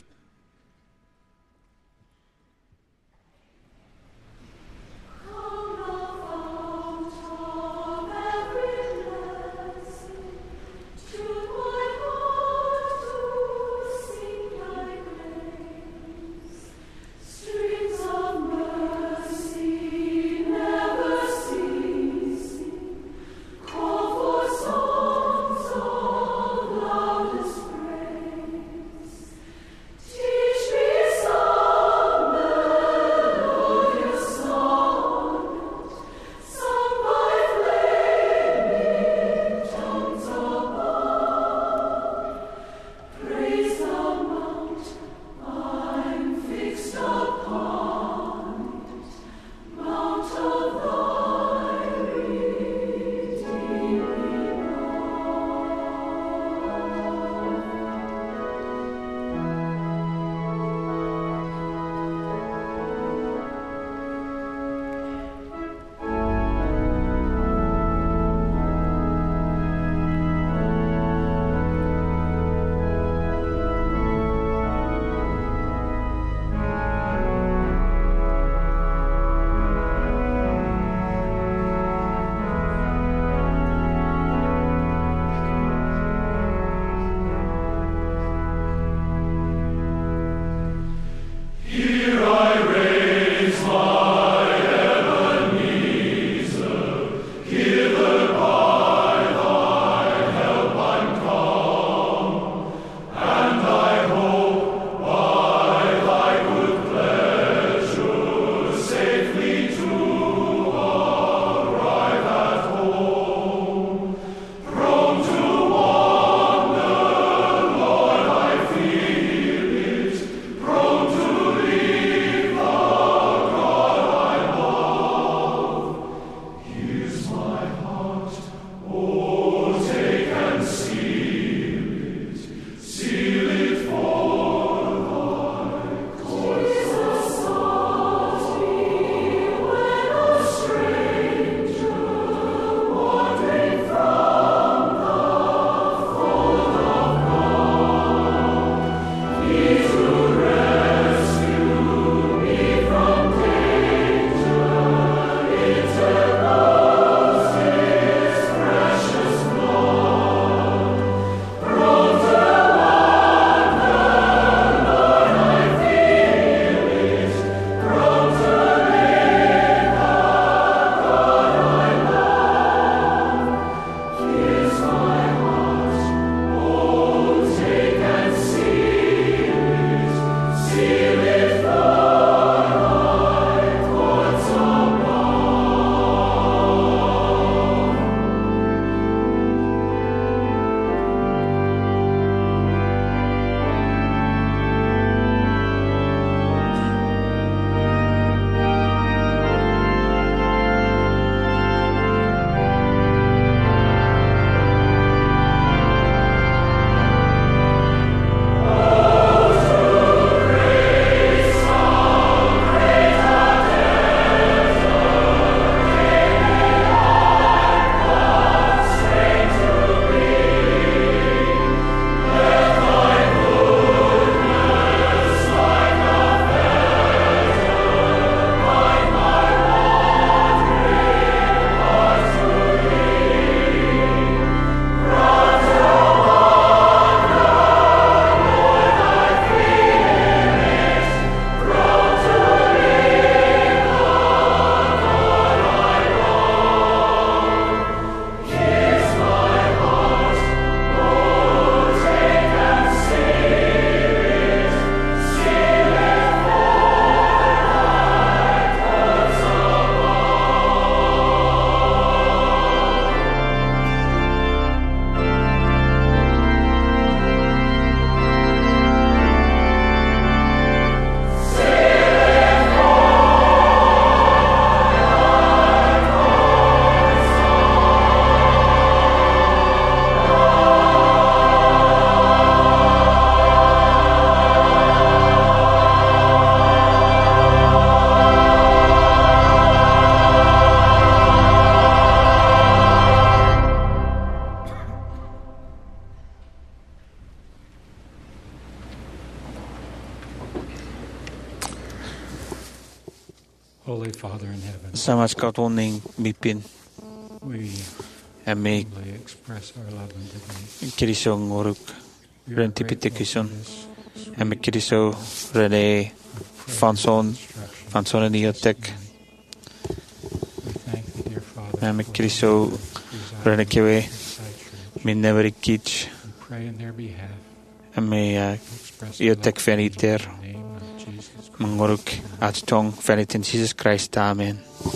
Holy Father in heaven, Samas kautuning mipin. we Ame humbly express our love unto thee. kiriso nguruk We are grateful rentipitekusun. for this Ame kiriso rene fanson niotek. We thank thee, dear Father, Ame for kiriso those who rene reside kewe inside church. minneverikich. We pray in their behalf. Ame We express our iotek love feniter. in the name of Jesus Christ. Manguruk at tong fenitin Jesus Christ. Amen.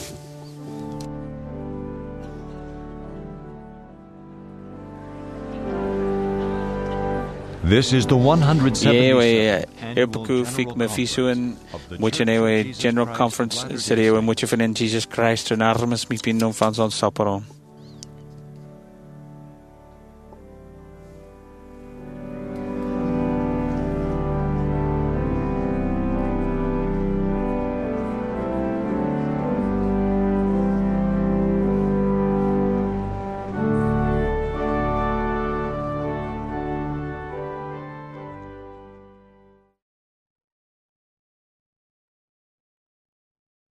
This is the 177th Yewe Annual epuku fik General me Conference fisuen of the muche Church of newe Jesus General Christ of Conference Latter-day serie Saints. muche fenen Jesus Christ en armes mi pinnon van zon sapperon.